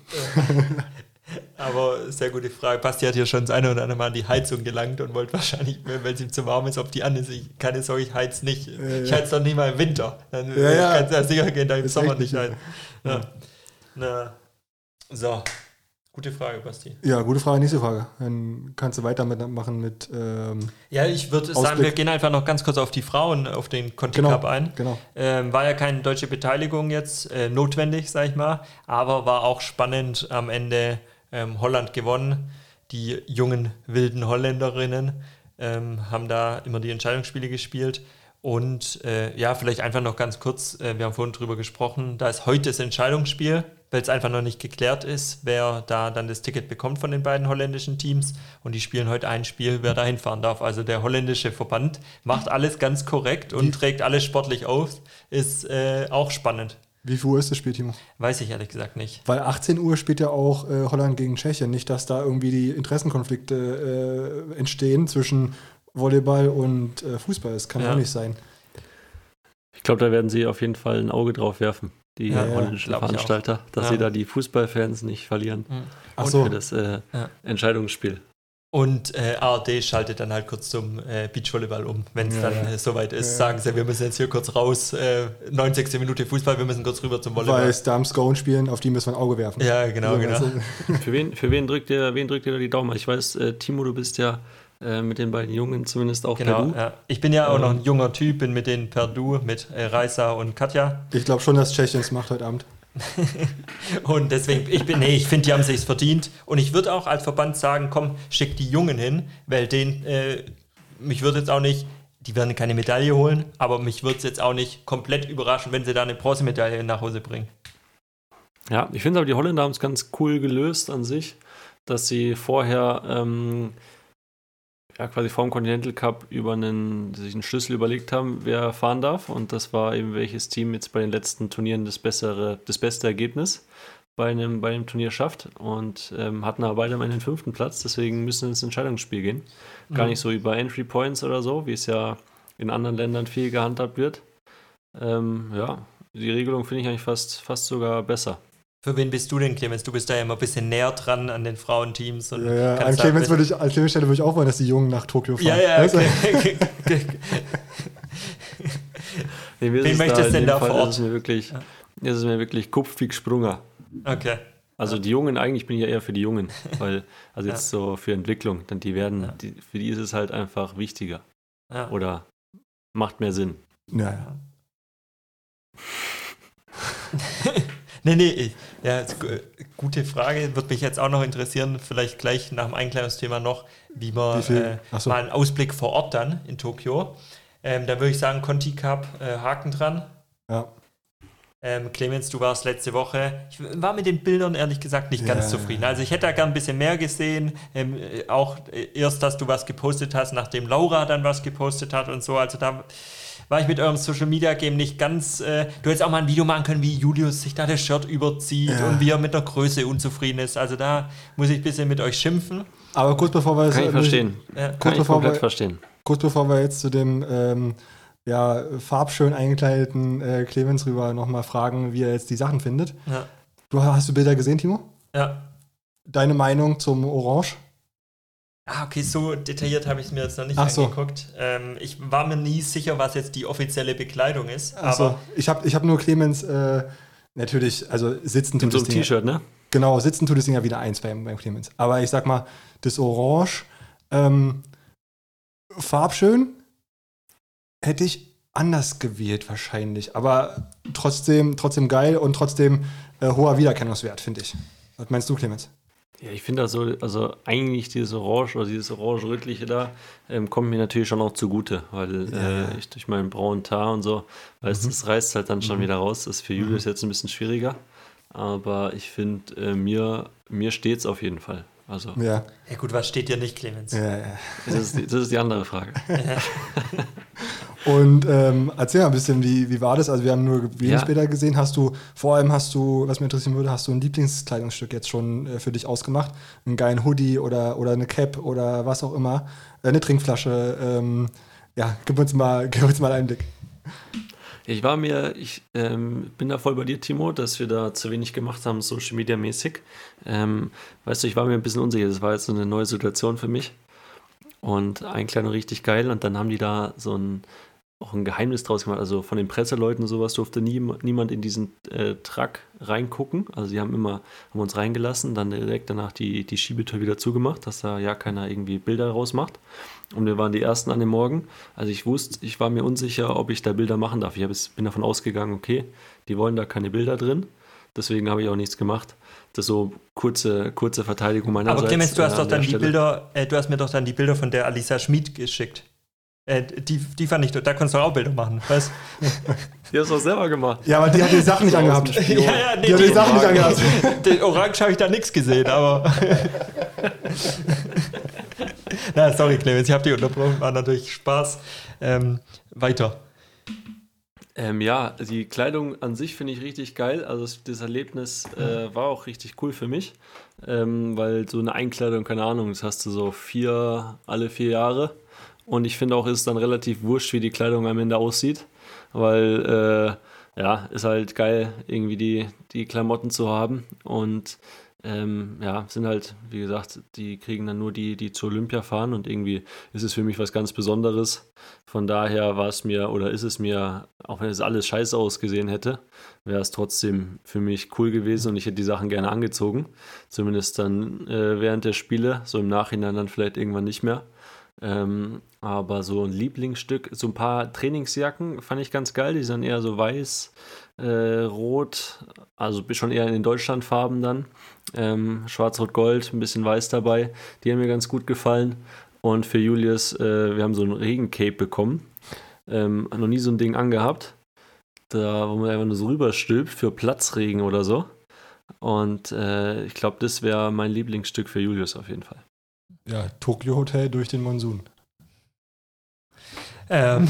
Aber sehr gute Frage. Basti hat hier schon das eine oder andere Mal an die Heizung gelangt und wollte wahrscheinlich, wenn es ihm zu warm ist, ob die an ist. Ich kann es sagen, ich heiz nicht. Ja, ich ja. heiz doch nicht mal im Winter. Dann Ja, ja. kann es ja sicher gehen, da im Ist Sommer richtig, nicht ein. ja. Ja. Na. So, gute Frage, Basti. Ja, gute Frage, nächste Frage. Dann kannst du weitermachen mit. Ähm, Ja, ich würde sagen, Ausblick. wir gehen einfach noch ganz kurz auf die Frauen, auf den Conti Genau, Cup ein. genau. Ähm, war ja keine deutsche Beteiligung jetzt äh, notwendig, sag ich mal, aber war auch spannend am Ende. Ähm, Holland gewonnen. Die jungen, wilden Holländerinnen ähm, haben da immer die Entscheidungsspiele gespielt. Und äh, ja, vielleicht einfach noch ganz kurz, äh, wir haben vorhin drüber gesprochen, da ist heute das Entscheidungsspiel, weil es einfach noch nicht geklärt ist, wer da dann das Ticket bekommt von den beiden holländischen Teams. Und die spielen heute ein Spiel, wer da hinfahren darf. Also der holländische Verband macht alles ganz korrekt und Wie? trägt alles sportlich auf. Ist äh, auch spannend. Wie viel Uhr ist das Spiel, Timo? Weiß ich ehrlich gesagt nicht. Weil achtzehn Uhr spielt ja auch äh, Holland gegen Tschechien. Nicht, dass da irgendwie die Interessenkonflikte äh, entstehen zwischen Volleyball und äh, Fußball. Das kann Ja. auch nicht sein. Ich glaube, da werden sie auf jeden Fall ein Auge drauf werfen, die Ja, ja, holländischen glaub ich Veranstalter, dass Ja. sie da die Fußballfans nicht verlieren Ach Und- so. für das äh, Ja. Entscheidungsspiel. Und äh, A R D schaltet dann halt kurz zum äh, Beachvolleyball um, wenn es Ja, dann ja. äh, soweit ist. Ja. Sagen sie, wir müssen jetzt hier kurz raus, äh, neunzigste Minute Fußball, wir müssen kurz rüber zum Volleyball. Weil es da am Scone spielen, auf die müssen wir ein Auge werfen. Ja, genau, So, genau. weißt du? Für wen, für wen drückt ihr, wen drückt ihr da die Daumen? Ich weiß, äh, Timo, du bist ja äh, mit den beiden Jungen zumindest auch Genau, per Du. ja. Ich bin ja auch Ähm. noch ein junger Typ, bin mit denen per Du, mit äh, Raisa und Katja. Ich glaube schon, dass Tschechien es macht heute Abend. Und deswegen, ich bin, nee, ich finde, die haben sich's verdient. Und ich würde auch als Verband sagen, komm, schick die Jungen hin, weil den, äh, mich würde jetzt auch nicht, die werden keine Medaille holen, aber mich würde es jetzt auch nicht komplett überraschen, wenn sie da eine Bronzemedaille nach Hause bringen. Ja, ich finde aber, die Holländer haben es ganz cool gelöst an sich, dass sie vorher ähm, ja, quasi vor dem Continental Cup über einen, sich einen Schlüssel überlegt haben, wer fahren darf. Und das war eben, welches Team jetzt bei den letzten Turnieren das bessere, das beste Ergebnis bei einem, bei einem Turnier schafft. Und ähm, hatten aber beide mal den fünften Platz, deswegen müssen wir ins Entscheidungsspiel gehen. Gar nicht so über Entry Points oder so, wie es ja in anderen Ländern viel gehandhabt wird. Ähm, ja, die Regelung finde ich eigentlich fast, fast sogar besser. Für wen bist du denn, Clemens? Du bist da ja immer ein bisschen näher dran an den Frauenteams. Und Ja, ja. An kannst da- Clemens würde ich, an Clemens Stelle würde ich auch wollen, dass die Jungen nach Tokio fahren. Ja, ja, Weißt du? okay. Nee, mir ist Wen es möchtest da in denn dem da Fall, vor Ort? Ist es mir wirklich, ist es mir wirklich Kupfig Sprunger. Okay. Also die Jungen, eigentlich bin ich ja eher für die Jungen, weil, also jetzt so für Entwicklung, dann die werden, Ja. die, für die ist es halt einfach wichtiger Ja. oder macht mehr Sinn. Ja, ja. Nee, nee, ich, ja, ist gu- gute Frage. Würde mich jetzt auch noch interessieren, vielleicht gleich nach dem Einklärungsthema noch, wie man Wie viel? äh, Ach so. mal einen Ausblick vor Ort dann in Tokio. Ähm, da würde ich sagen, Conti Cup, äh, Haken dran. Ja. Ähm, Clemens, du warst letzte Woche, ich war mit den Bildern ehrlich gesagt nicht ganz Ja. zufrieden. Also ich hätte da gern ein bisschen mehr gesehen. Ähm, äh, auch äh, erst, dass du was gepostet hast, nachdem Laura dann was gepostet hat und so. Also da war ich mit eurem Social Media Game nicht ganz. Äh, du hättest auch mal ein Video machen können, wie Julius sich da das Shirt überzieht Ja. und wie er mit der Größe unzufrieden ist. Also da muss ich ein bisschen mit euch schimpfen. Aber kurz bevor wir Kann ich verstehen. Ja. Kann Kurz ich bevor komplett wir- verstehen. Kurz bevor wir jetzt zu dem ähm, ja, farbschön eingekleideten äh, Clemens rüber nochmal fragen, wie er jetzt die Sachen findet. Ja. Du hast du Bilder gesehen, Timo? ja. Deine Meinung zum Orange? Ah, okay, so detailliert habe ich es mir jetzt noch nicht Ach so. angeguckt. Ähm, ich war mir nie sicher, was jetzt die offizielle Bekleidung ist. Also Aber ich habe ich hab nur Clemens äh, natürlich, also sitzen In tut so das einem Ding. T-Shirt, ne? Genau, sitzen tut das Ding ja wieder eins beim, beim Clemens. Aber ich sag mal, das Orange, ähm, farbschön, hätte ich anders gewählt wahrscheinlich. Aber trotzdem, trotzdem geil und trotzdem äh, hoher Wiedererkennungswert, finde ich. Was meinst du, Clemens? Ja, ich finde das so, also eigentlich dieses Orange oder dieses Orange-Rötliche da ähm, kommt mir natürlich schon auch zugute, weil Ja. äh, ich durch meinen braunen Tar und so, weil es das reißt halt dann schon wieder raus. Das ist für Julius jetzt ein bisschen schwieriger, aber ich finde, äh, mir, mir steht es auf jeden Fall. Also, Ja. ja gut, was steht dir nicht, Clemens? ja, ja. das ist, die, das ist die andere Frage. Und ähm, erzähl mal ein bisschen, wie, wie war das? Also wir haben nur wenig Ja. Bilder gesehen. Hast du, vor allem hast du, was mich interessieren würde, hast du ein Lieblingskleidungsstück jetzt schon äh, für dich ausgemacht? Einen geilen Hoodie oder, oder eine Cap oder was auch immer? Äh, eine Trinkflasche. Ähm, ja, gib uns mal, gib uns mal einen Blick. Ich war mir, ich ähm, bin da voll bei dir, Timo, dass wir da zu wenig gemacht haben, Social Media mäßig. Ähm, weißt du, ich war mir ein bisschen unsicher, das war jetzt so eine neue Situation für mich. Und Einkleidung richtig geil. Und dann haben die da so ein, auch ein Geheimnis draus gemacht. Also von den Presseleuten und sowas durfte nie, niemand in diesen äh, Truck reingucken. Also die haben immer, haben uns reingelassen, dann direkt danach die, die Schiebetür wieder zugemacht, dass da ja keiner irgendwie Bilder rausmacht. Und wir waren die Ersten an dem Morgen. Also ich wusste, ich war mir unsicher, ob ich da Bilder machen darf. Ich hab, es- bin davon ausgegangen, okay, die wollen da keine Bilder drin. Deswegen habe ich auch nichts gemacht. Das ist so kurze, kurze Verteidigung meinerseits. Aber Clemens, du hast äh, doch an dann der die Stelle. Bilder, äh, du hast mir doch dann die Bilder von der Alisa Schmid geschickt. Äh, die, die fand ich, da konntest du auch Bilder machen, weißt Die hast du auch selber gemacht. Ja, aber die hat die Sachen nicht So aus angehabt. dem Die Spion. Ja, ja, nee, hat die die- Sachen nicht angehabt. Den Orange habe ich da nichts gesehen, aber. Na, sorry, Clemens, ich habe dich unterbrochen, war natürlich Spaß. Ähm, weiter. Ähm, ja, die Kleidung an sich finde ich richtig geil. Also das, das Erlebnis äh, war auch richtig cool für mich, ähm, weil so eine Einkleidung, keine Ahnung, das hast du so vier, alle vier Jahre. Und ich finde auch, ist dann relativ wurscht, wie die Kleidung am Ende aussieht, weil äh, ja, ist halt geil, irgendwie die, die Klamotten zu haben. Und ähm, ja, sind halt, wie gesagt, die kriegen dann nur die, die zur Olympia fahren und irgendwie ist es für mich was ganz Besonderes. Von daher war es mir oder ist es mir, auch wenn es alles scheiße ausgesehen hätte, wäre es trotzdem für mich cool gewesen und ich hätte die Sachen gerne angezogen. Zumindest dann äh, während der Spiele, so im Nachhinein dann vielleicht irgendwann nicht mehr. Ähm, aber so ein Lieblingsstück, so ein paar Trainingsjacken fand ich ganz geil, die sind eher so weiß, äh, rot, also schon eher in den Deutschlandfarben dann, ähm, schwarz-rot-gold, ein bisschen weiß dabei, die haben mir ganz gut gefallen. Und für Julius, äh, wir haben so ein Regencape bekommen, ähm, noch nie so ein Ding angehabt, da wo man einfach nur so rüberstülpt für Platzregen oder so. Und äh, ich glaube, das wäre mein Lieblingsstück für Julius auf jeden Fall. Ja, Tokyo Hotel durch den Monsun. Ähm.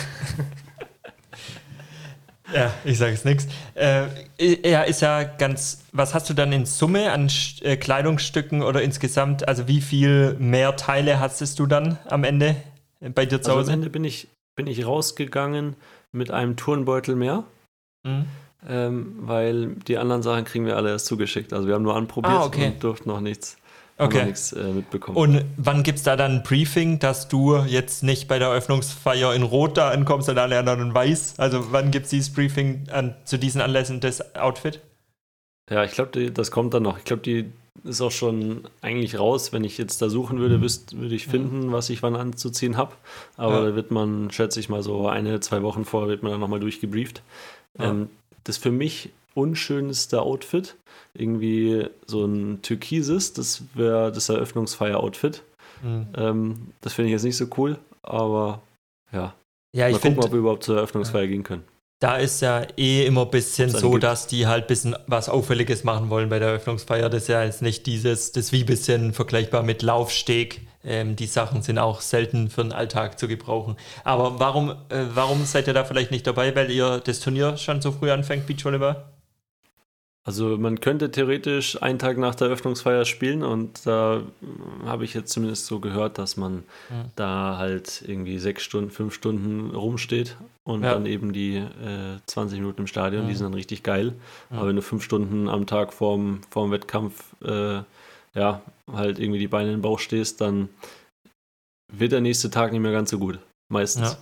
Ja, ich sage es nichts. Äh, er ist ja ganz. Was hast du dann in Summe an Sch- äh, Kleidungsstücken oder insgesamt? Also wie viel mehr Teile hattest du dann am Ende äh, bei dir zu Also am Hause? Ende bin ich, bin ich rausgegangen mit einem Turnbeutel mehr, Mhm. ähm, weil die anderen Sachen kriegen wir alle erst zugeschickt. Also wir haben nur anprobiert Ah, okay. und durften noch nichts, haben Okay. noch nichts äh, mitbekommen. Und wann gibt es da dann ein Briefing, dass du jetzt nicht bei der Eröffnungsfeier in Rot da ankommst, sondern alle anderen in Weiß? Also wann gibt es dieses Briefing an, zu diesen Anlässen das Outfit? Ja, ich glaube, das kommt dann noch. Ich glaube, die ist auch schon eigentlich raus. Wenn ich jetzt da suchen würde, wüsst, würde ich finden, was ich wann anzuziehen habe. Aber Ja. da wird man, schätze ich mal, so eine, zwei Wochen vorher wird man dann nochmal durchgebrieft. Ja. Ähm, das für mich unschönste Outfit, irgendwie so ein türkises, das wäre das Eröffnungsfeier-Outfit. Mhm. Ähm, das finde ich jetzt nicht so cool, aber ja. Ja, Mal ich gucken, finde, ob wir überhaupt zur Eröffnungsfeier gehen können. da ist ja eh immer ein bisschen Ob's eine so, gibt. dass die halt ein bisschen was Auffälliges machen wollen bei der Eröffnungsfeier. Das ist ja jetzt nicht dieses, das ist wie ein bisschen vergleichbar mit Laufsteg. Ähm, die Sachen sind auch selten für den Alltag zu gebrauchen. Aber warum, äh, warum seid ihr da vielleicht nicht dabei, weil ihr das Turnier schon so früh anfängt, Beachvolleyball? Also man könnte theoretisch einen Tag nach der Eröffnungsfeier spielen und da äh, habe ich jetzt zumindest so gehört, dass man Mhm. da halt irgendwie sechs Stunden, fünf Stunden rumsteht und Ja. dann eben die äh, zwanzig Minuten im Stadion, Mhm. die sind dann richtig geil. Mhm. Aber wenn du fünf Stunden am Tag vorm, vorm Wettkampf äh, ja, halt irgendwie die Beine in den Bauch stehst, dann wird der nächste Tag nicht mehr ganz so gut. Meistens.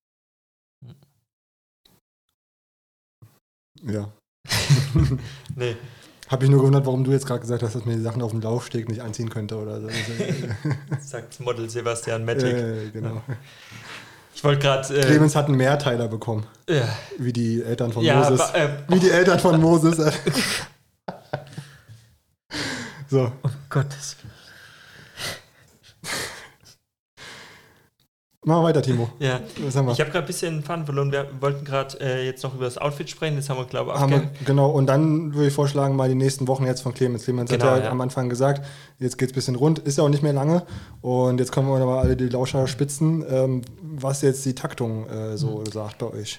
Ja. Ja. Nee. Habe ich nur gewundert, warum du jetzt gerade gesagt hast, dass man die Sachen auf dem Laufsteg nicht anziehen könnte oder so. Sagt Model Sebastian Mettig. äh, genau. Ich wollte gerade. Äh, Clemens hat einen Mehrteiler bekommen, ja, wie die Eltern von ja, Moses. aber, äh, Wie die Eltern von Moses. So, Gottes. machen wir weiter, Timo. Ja. Was haben wir? Ich habe gerade ein bisschen Faden verloren. Wir wollten gerade äh, jetzt noch über das Outfit sprechen. Das haben wir, glaube ich, Haben wir, abge- genau, und dann würde ich vorschlagen, mal die nächsten Wochen jetzt von Clemens. Clemens Genau, hat ja, ja. am Anfang gesagt, jetzt geht es ein bisschen rund, ist ja auch nicht mehr lange. Und jetzt kommen wir mal alle die Lauscher spitzen. Ähm, was jetzt die Taktung äh, so Mhm. sagt bei euch?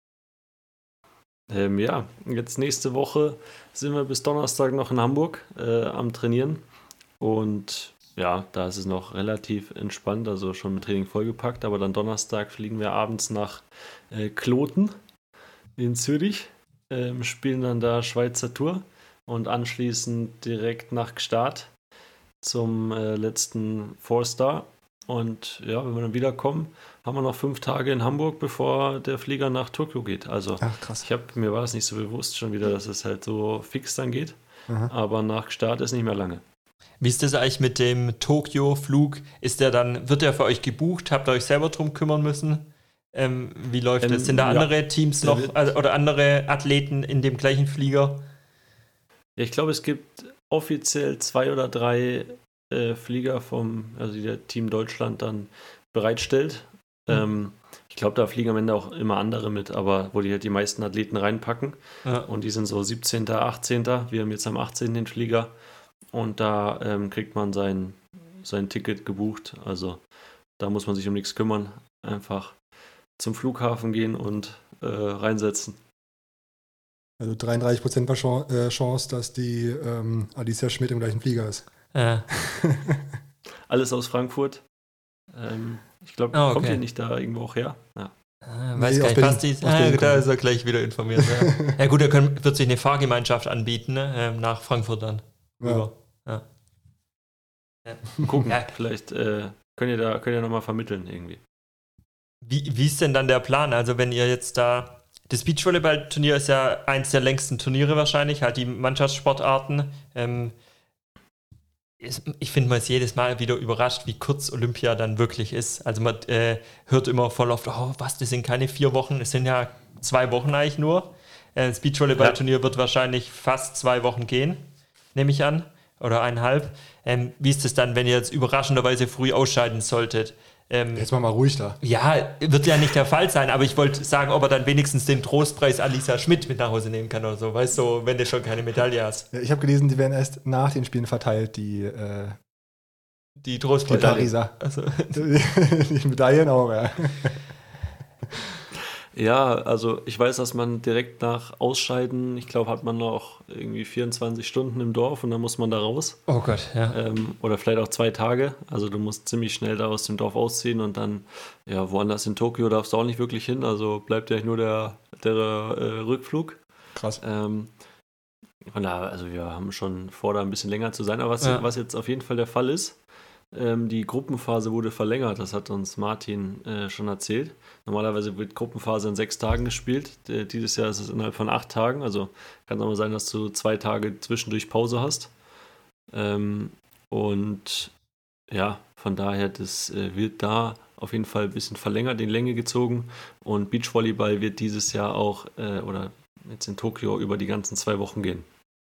Ähm, ja, jetzt nächste Woche sind wir bis Donnerstag noch in Hamburg äh, am Trainieren und ja, da ist es noch relativ entspannt, also schon mit Training vollgepackt, aber dann Donnerstag fliegen wir abends nach äh, Kloten in Zürich, ähm, spielen dann da Schweizer Tour und anschließend direkt nach Gstaad zum äh, letzten Four-Star. Und ja, wenn wir dann wiederkommen, haben wir noch fünf Tage in Hamburg, bevor der Flieger nach Tokio geht. Also Ach, krass. ich habe mir war das nicht so bewusst schon wieder, dass es halt so fix dann geht. Aha. Aber nach Start ist nicht mehr lange. Wie ist das eigentlich mit dem Tokio-Flug? Ist der dann, wird der für euch gebucht? Habt ihr euch selber drum kümmern müssen? Ähm, wie läuft Ähm, das? Sind da ja. andere Teams Der noch wird- also, oder andere Athleten in dem gleichen Flieger? Ja, ich glaube, es gibt offiziell zwei oder drei äh, Flieger vom, also die der Team Deutschland dann bereitstellt. Mhm. Ähm, ich glaube, da fliegen am Ende auch immer andere mit, aber wo die halt die meisten Athleten reinpacken. Ja. Und die sind so siebzehnten, achtzehnten Wir haben jetzt am achtzehnten den Flieger. Und da ähm, kriegt man sein, sein Ticket gebucht. Also da muss man sich um nichts kümmern. Einfach zum Flughafen gehen und äh, reinsetzen. Also dreiunddreißig Prozent war Chan- äh, Chance, dass die ähm, Alicia Schmidt im gleichen Flieger ist. Ja. Alles aus Frankfurt. Ähm, ich glaube, Ah, okay. kommt ihr nicht da irgendwo auch her? Ja. Ah, Nee, weiß gar aus nicht, Berlin. passt die? Aus Ah, Berlin da kommt ist er gleich wieder informiert. Ja, ja gut, da können, wird sich eine Fahrgemeinschaft anbieten, ne? ähm, nach Frankfurt dann. Ja. Rüber. Ja. Gucken, Ja. vielleicht äh, könnt ihr da könnt ihr nochmal vermitteln irgendwie. Wie, wie ist denn dann der Plan? Also wenn ihr jetzt da, das Beachvolleyball-Turnier ist ja eins der längsten Turniere wahrscheinlich, halt die Mannschaftssportarten. Ähm, ist, ich finde, man ist jedes Mal wieder überrascht, wie kurz Olympia dann wirklich ist. Also man äh, hört immer voll oft, oh was, das sind keine vier Wochen, es sind ja zwei Wochen eigentlich nur. Äh, das Beachvolleyball-Turnier wird wahrscheinlich fast zwei Wochen gehen, nehme ich an, oder eineinhalb. Ähm, wie ist es dann, wenn ihr jetzt überraschenderweise früh ausscheiden solltet? Ähm, Jetzt mal mal ruhig da. Ja, wird ja nicht der Fall sein, aber ich wollte sagen, ob er dann wenigstens den Trostpreis Alisa Schmidt mit nach Hause nehmen kann oder so, weißt du, wenn du schon keine Medaille hast. Ja, ich habe gelesen, die werden erst nach den Spielen verteilt, die, äh, Die die Trostpreise. Pariser. Also, Die Medaillen auch, ja. Ja, also ich weiß, dass man direkt nach Ausscheiden, ich glaube, hat man noch irgendwie vierundzwanzig Stunden im Dorf und dann muss man da raus. oh Gott, ja. Ähm, oder vielleicht auch zwei Tage. Also du musst ziemlich schnell da aus dem Dorf ausziehen und dann, ja, woanders in Tokio darfst du auch nicht wirklich hin. Also bleibt ja nur der, der äh, Rückflug. Krass. Ähm, von daher, also wir haben schon vor, da ein bisschen länger zu sein. Aber was, Ja. was jetzt auf jeden Fall der Fall ist, ähm, die Gruppenphase wurde verlängert. Das hat uns Martin äh, schon erzählt. Normalerweise wird Gruppenphase in sechs Tagen gespielt. Äh, dieses Jahr ist es innerhalb von acht Tagen. Also kann es auch mal sein, dass du zwei Tage zwischendurch Pause hast. Ähm, und ja, von daher, das äh, wird da auf jeden Fall ein bisschen verlängert, in Länge gezogen. Und Beachvolleyball wird dieses Jahr auch, äh, oder jetzt in Tokio, über die ganzen zwei Wochen gehen.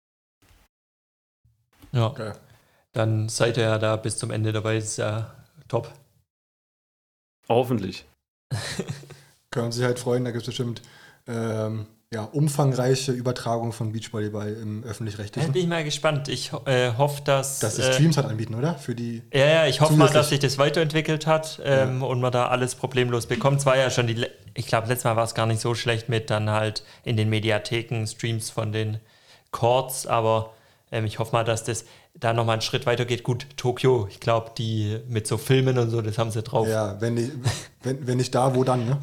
ja. Okay. Dann seid ihr ja da bis zum Ende dabei, ist ja top. Hoffentlich. Können sich halt freuen, da gibt es bestimmt ähm, ja, umfangreiche Übertragung von Beachvolleyball im Da Öffentlich-Rechtlichen. bin ich mal gespannt. Ich äh, hoffe, dass... Dass die äh, Streams halt anbieten, oder? Für die. Ja, ja, ich hoffe mal, Zusätzlich. dass sich das weiterentwickelt hat ähm, und man da alles problemlos bekommt. Es war ja schon die, le- ich glaube, letztes Mal war es gar nicht so schlecht mit dann halt in den Mediatheken Streams von den Courts, aber ähm, ich hoffe mal, dass das da nochmal einen Schritt weiter geht. Gut, Tokio, ich glaube, die mit so Filmen und so, das haben sie drauf. Ja, wenn nicht, wenn, wenn nicht da, wo dann, ne?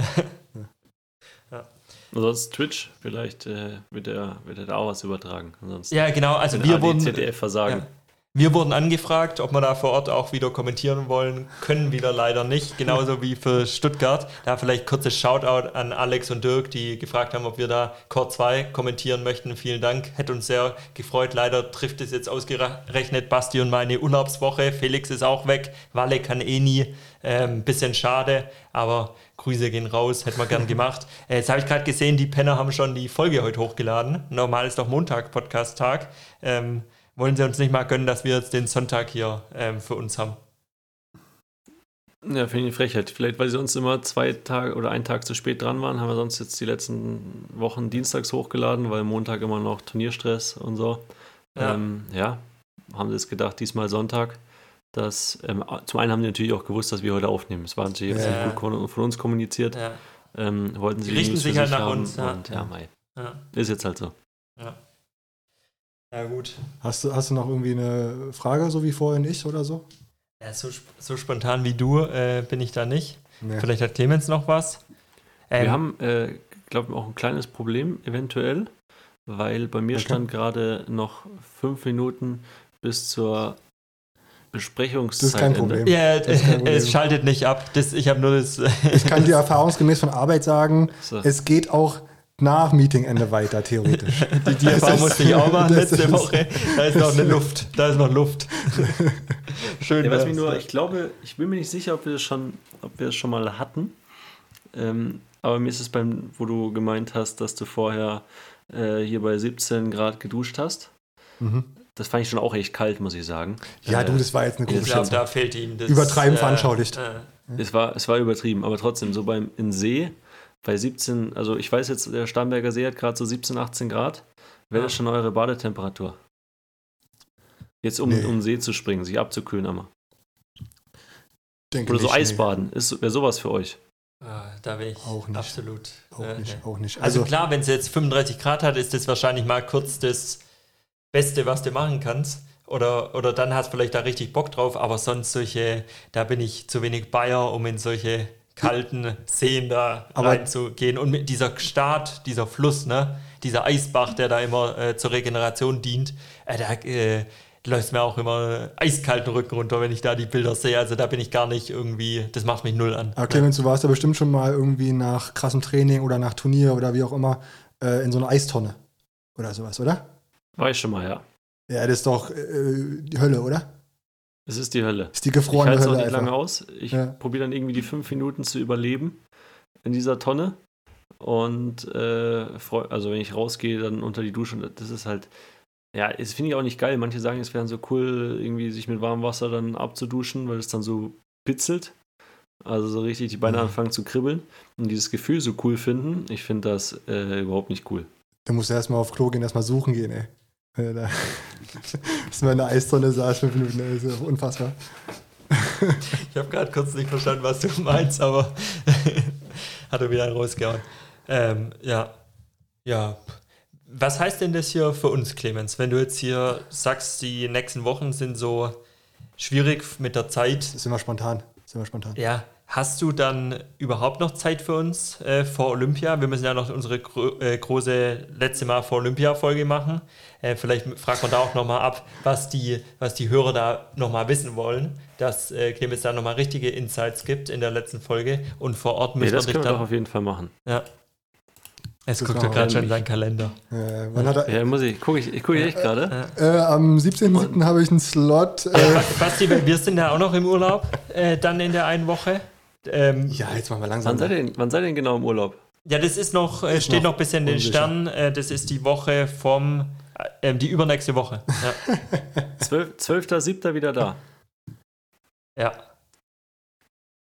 Ansonsten Twitch, vielleicht äh, wird, er, wird er da auch was übertragen. Ansonsten Ja, genau, also wenn wir A D wurden... Z D F versagen. Ja. Wir wurden angefragt, ob wir da vor Ort auch wieder kommentieren wollen, können wieder leider nicht, genauso wie für Stuttgart. Da vielleicht kurzes Shoutout an Alex und Dirk, die gefragt haben, ob wir da Court zwei kommentieren möchten. Vielen Dank, hätte uns sehr gefreut. Leider trifft es jetzt ausgerechnet Basti und meine Urlaubswoche. Felix ist auch weg, Walle kann eh nie. Ähm, bisschen schade, aber Grüße gehen raus, hätten wir gern gemacht. Äh, jetzt habe ich gerade gesehen, die Penner haben schon die Folge heute hochgeladen. Normal ist doch Montag Podcast-Tag. Ähm, Wollen Sie uns nicht mal gönnen, dass wir jetzt den Sonntag hier ähm, für uns haben? Ja, finde ich eine Frechheit. Vielleicht, weil sie sonst immer zwei Tage oder einen Tag zu spät dran waren, haben wir sonst jetzt die letzten Wochen dienstags hochgeladen, weil Montag immer noch Turnierstress und so. Ja. Ähm, ja, haben sie es gedacht, diesmal Sonntag. Dass, ähm, zum einen haben die natürlich auch gewusst, dass wir heute aufnehmen. Es war natürlich Ja. jetzt gut von, von uns kommuniziert. Ja. Ähm, wollten sie Die richten News für sich halt nach haben uns, ja. Und ja, mei. Ja. Ist jetzt halt so. Ja. Ja, gut. Hast du, hast du noch irgendwie eine Frage, so wie vorhin ich oder so? Ja, so, sp- so spontan wie du äh, bin ich da nicht. Nee. Vielleicht hat Clemens noch was. Ähm, Wir haben, äh, glaube ich, auch ein kleines Problem eventuell, weil bei mir Okay. stand gerade noch fünf Minuten bis zur Besprechungszeit. Das ist kein Ende. Problem. ja, Das ist kein äh, Problem. es schaltet nicht ab. Das, ich habe nur das. Ich kann dir erfahrungsgemäß von Arbeit sagen, So. es geht auch nach Meetingende weiter, theoretisch. Die, die Erfahrung musste ich auch machen das letzte ist- Woche. Da ist noch eine Luft. Da ist noch Luft. Schön. Ja, was wär's. mich nur, ich glaube, ich bin mir nicht sicher, ob wir das schon, ob wir es schon mal hatten. Ähm, aber mir ist es beim, wo du gemeint hast, dass du vorher äh, hier bei siebzehn Grad geduscht hast. Mhm. Das fand ich schon auch echt kalt, muss ich sagen. Ja, äh, du, das war jetzt eine Ich gute glaube, Schätzung. da fehlt ihm das. Übertreiben veranschaulicht. Äh, Es war, es war übertrieben, aber trotzdem, so beim in See, bei siebzehn, also ich weiß jetzt, der Starnberger See hat gerade so siebzehn, achtzehn Grad. Wäre das schon eure Badetemperatur? Jetzt um, Nee. um den See zu springen, sich abzukühlen einmal. Denke Oder so nicht, nee. Eisbaden, ist wäre sowas für euch. ah, da bin ich Auch nicht. absolut. Auch äh, nicht, nee. auch nicht. Also, Also, klar, wenn es jetzt fünfunddreißig Grad hat, ist das wahrscheinlich mal kurz das Beste, was du machen kannst. Oder, oder dann hast du vielleicht da richtig Bock drauf, aber sonst solche, da bin ich zu wenig Bayer, um in solche kalten Seen da Aber- reinzugehen. Und mit dieser Start, dieser Fluss, ne, dieser Eisbach, der da immer äh, zur Regeneration dient, äh, da äh, läuft mir auch immer eiskalten Rücken runter, wenn ich da die Bilder sehe. Also da bin ich gar nicht irgendwie, das macht mich null an. aber Clemens, du warst ja bestimmt schon mal irgendwie nach krassem Training oder nach Turnier oder wie auch immer äh, in so einer Eistonne oder sowas, oder? War ich schon mal, ja. Ja, das ist doch äh, die Hölle, oder? Es ist die Hölle. Ist die Ich gefrorene halte es auch Hölle nicht lange einfach. aus. Ich Ja. probiere dann irgendwie die fünf Minuten zu überleben in dieser Tonne. Und äh, freu, also wenn ich rausgehe, dann unter die Dusche. Und das ist halt, ja, das finde ich auch nicht geil. Manche sagen, es wäre so cool, irgendwie sich mit warmem Wasser dann abzuduschen, weil es dann so pitzelt. Also so richtig die Beine Mhm. anfangen zu kribbeln und dieses Gefühl so cool finden. Ich finde das äh, überhaupt nicht cool. Da musst du erstmal auf Klo gehen, erstmal suchen gehen, ey. Wenn du da dass man in der Eistonne saß, fünf Minuten, ey, ist ja unfassbar. Ich habe gerade kurz nicht verstanden, was du meinst, aber hat er wieder einen rausgehauen. Ähm, ja, ja. Was heißt denn das hier für uns, Clemens? Wenn du jetzt hier sagst, die nächsten Wochen sind so schwierig mit der Zeit. Das ist immer spontan. Das ist immer spontan. Ja, hast du dann überhaupt noch Zeit für uns äh, vor Olympia? Wir müssen ja noch unsere gro äh, große letzte Mal vor Olympia-Folge machen. Äh, vielleicht fragt man da auch nochmal ab, was die, was die Hörer da nochmal wissen wollen, dass äh, Clemens da nochmal richtige Insights gibt in der letzten Folge. Und vor Ort Nee, müssen das wir können dich wir doch dann... auf jeden Fall machen. Ja. Es Das guckt machen er wir gerade schon in nämlich. seinen Kalender. Äh, wann hat er, Ja, muss ich, gucke ich, ich gucke echt gerade. äh, am siebzehnten siebten habe ich einen Slot. Äh, Basti, wir sind ja auch noch im Urlaub, äh, dann in der einen Woche. Ähm, ja, jetzt machen wir langsam. Wann seid, ihr denn, wann seid ihr denn genau im Urlaub? Ja, das ist noch, äh, steht noch noch ein bisschen in den unsicher. Sternen. Äh, das ist die Woche vom, äh, die übernächste Woche. Ja. zwölfter siebter wieder da. ja.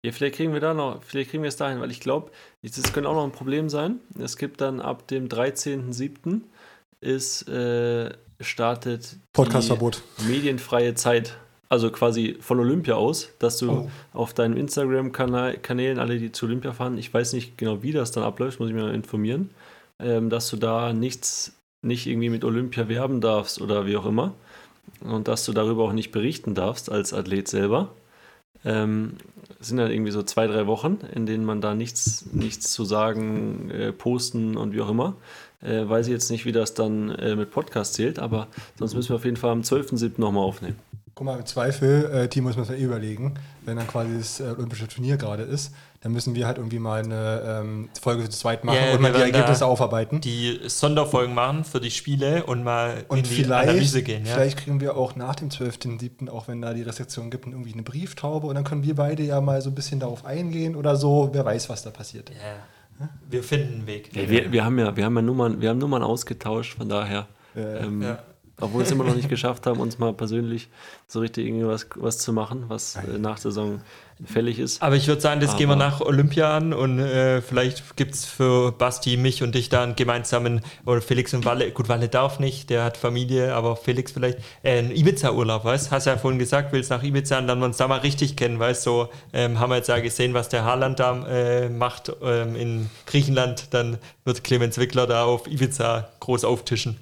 Ja, vielleicht kriegen wir da noch, vielleicht kriegen wir es dahin, weil ich glaube, das könnte auch noch ein Problem sein. Es gibt dann ab dem dreizehnten siebten ist äh, startet Podcastverbot. die medienfreie Zeit. Also quasi von Olympia aus, dass du Oh. auf deinen Instagram-Kanälen, alle, die zu Olympia fahren, ich weiß nicht genau, wie das dann abläuft, muss ich mir informieren, ähm, dass du da nichts, nicht irgendwie mit Olympia werben darfst oder wie auch immer und dass du darüber auch nicht berichten darfst als Athlet selber. Ähm, es sind dann irgendwie so zwei, drei Wochen, in denen man da nichts, nichts zu sagen, äh, posten und wie auch immer. Äh, weiß ich jetzt nicht, wie das dann äh, mit Podcast zählt, aber sonst müssen wir auf jeden Fall am zwölften siebten nochmal aufnehmen. Guck mal, im Zweifel, äh, Team muss man sich eh überlegen, wenn dann quasi das äh, olympische Turnier gerade ist, dann müssen wir halt irgendwie mal eine ähm, Folge zu zweit machen Ja, und mal wir die werden da Ergebnisse aufarbeiten. Die Sonderfolgen machen für die Spiele und mal Und in die vielleicht, Analyse gehen. Ja? vielleicht kriegen wir auch nach dem zwölften siebten, auch wenn da die Restriktionen gibt, irgendwie eine Brieftaube und dann können wir beide ja mal so ein bisschen darauf eingehen oder so. Wer weiß, was da passiert. Ja. Wir finden einen Weg. Ja, wir, wir haben ja, wir haben ja Nummern, wir haben Nummern ausgetauscht, von daher, Äh, ähm, ja. obwohl wir es immer noch nicht geschafft haben, uns mal persönlich so richtig irgendwas was zu machen, was äh, nach der Saison fällig ist. Aber ich würde sagen, das Aber- gehen wir nach Olympia an und äh, vielleicht gibt es für Basti, mich und dich da einen gemeinsamen, oder Felix und Walle, gut, Walle darf nicht, der hat Familie, aber Felix vielleicht, äh, einen Ibiza-Urlaub, weißt du? Hast ja vorhin gesagt, willst nach Ibiza und dann wir uns da mal richtig kennen, weißt du? So, ähm, haben wir jetzt ja gesehen, was der Haaland da äh, macht ähm, in Griechenland, dann wird Clemens Wickler da auf Ibiza groß auftischen.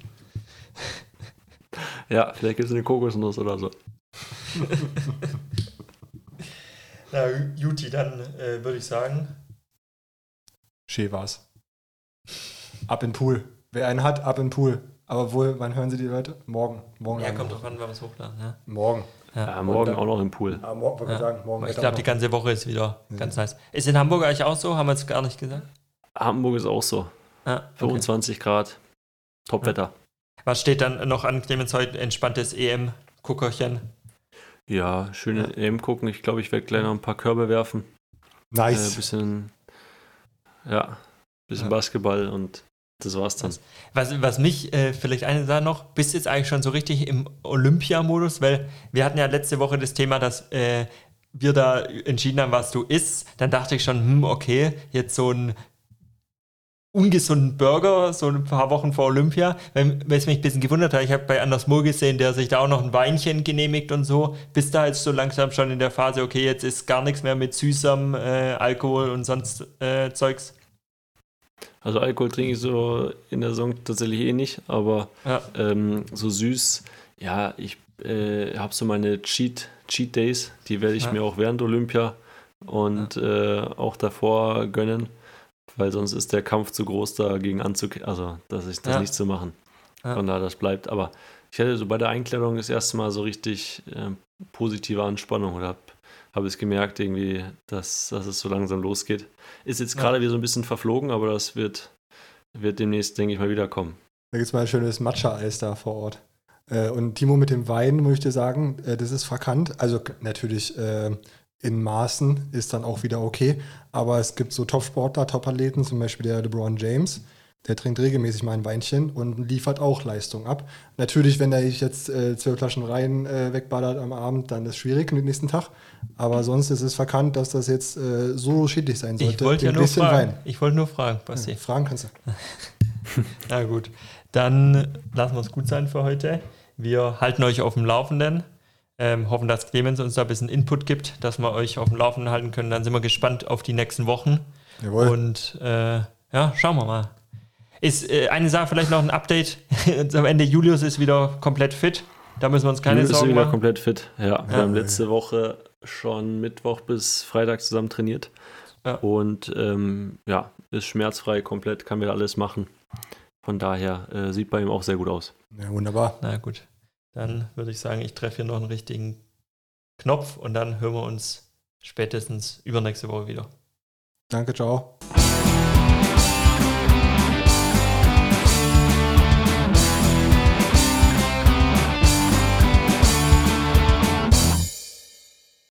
Ja, vielleicht gibt es eine Kokosnuss oder so. Na, Juti, dann äh, würde ich sagen, Schön war's. Ab in den Pool. Wer einen hat, ab in den Pool. Aber wohl, wann hören Sie die Leute? Morgen. Morgen ja, Abend. kommt drauf an, wann wir es hochladen. Ja. Morgen. Ja, morgen dann- auch noch im Pool. Ah, morgen, wollte ich sagen, morgen Ich Mittag glaube, die noch. ganze Woche ist wieder ganz nice. Ist in Hamburg eigentlich auch so? Haben wir es gar nicht gesagt? Hamburg ist auch so. Ah, okay. fünfundzwanzig Grad. Top-Wetter. Was steht dann noch an, Clemens, heute? Entspanntes E M-Guckerchen. Ja, schöne E M gucken. Ich glaube, ich werde gleich noch ein paar Körbe werfen. Ein äh, Nice. bisschen, ja, bisschen Ja. Basketball und das war's dann. Was, was mich äh, vielleicht eine Sache noch, bist du jetzt eigentlich schon so richtig im Olympia-Modus? Weil wir hatten ja letzte Woche das Thema, dass äh, wir da entschieden haben, was du isst. Dann dachte ich schon, hm, okay, jetzt so ein ungesunden Burger, so ein paar Wochen vor Olympia, weil, weil es mich ein bisschen gewundert hat. Ich habe bei Anders Mohr gesehen, der sich da auch noch ein Weinchen genehmigt und so. Bist da jetzt so langsam schon in der Phase, okay, jetzt ist gar nichts mehr mit süßem äh, Alkohol und sonst äh, Zeugs? Also Alkohol trinke ich so in der Saison tatsächlich eh nicht, aber Ja. ähm, so süß, ja, ich äh, habe so meine Cheat, Cheat Days, die werde ich Ja. mir auch während Olympia und äh, auch davor gönnen, weil sonst ist der Kampf zu groß dagegen anzukämpfen, also dass ich das Ja. nicht zu machen. Ja. Von daher, das bleibt. Aber ich hatte so bei der Einkleidung das erste Mal so richtig äh, positive Anspannung oder habe hab es gemerkt irgendwie, dass, dass es so langsam losgeht. Ist jetzt Ja. gerade wieder so ein bisschen verflogen, aber das wird, wird demnächst, denke ich mal, wiederkommen. Da gibt es mal ein schönes Matcha-Eis da vor Ort. Äh, und Timo mit dem Wein, muss ich dir sagen, äh, das ist verkannt. Also k- natürlich äh, in Maßen ist dann auch wieder okay. Aber es gibt so Top-Sportler, Top-Athleten, zum Beispiel der LeBron James. Der trinkt regelmäßig mal ein Weinchen und liefert auch Leistung ab. Natürlich, wenn er jetzt äh, zwölf Flaschen Wein äh, wegballert am Abend, dann ist es schwierig den nächsten Tag. Aber sonst ist es verkannt, dass das jetzt äh, so schädlich sein sollte. Ich wollte ja Ein nur bisschen fragen. Wein. Ich wollte nur fragen, Basti. Ja, fragen kannst du. Na gut, dann lassen wir es gut sein für heute. Wir halten euch auf dem Laufenden. Ähm, hoffen, dass Clemens uns da ein bisschen Input gibt, dass wir euch auf dem Laufenden halten können. Dann sind wir gespannt auf die nächsten Wochen. Jawohl. Und äh, ja, schauen wir mal. Ist äh, eine Sache vielleicht noch ein Update. Am Ende Julius ist wieder komplett fit. Da müssen wir uns keine Julius ist Sorgen wieder machen. komplett fit. Ja, wir Ja. haben letzte Woche schon Mittwoch bis Freitag zusammen trainiert. Ja. Und ähm, ja, ist schmerzfrei komplett, kann wieder alles machen. Von daher äh, sieht bei ihm auch sehr gut aus. Ja, wunderbar. Na gut, dann würde ich sagen, ich treffe hier noch einen richtigen Knopf und dann hören wir uns spätestens übernächste Woche wieder. Danke, ciao.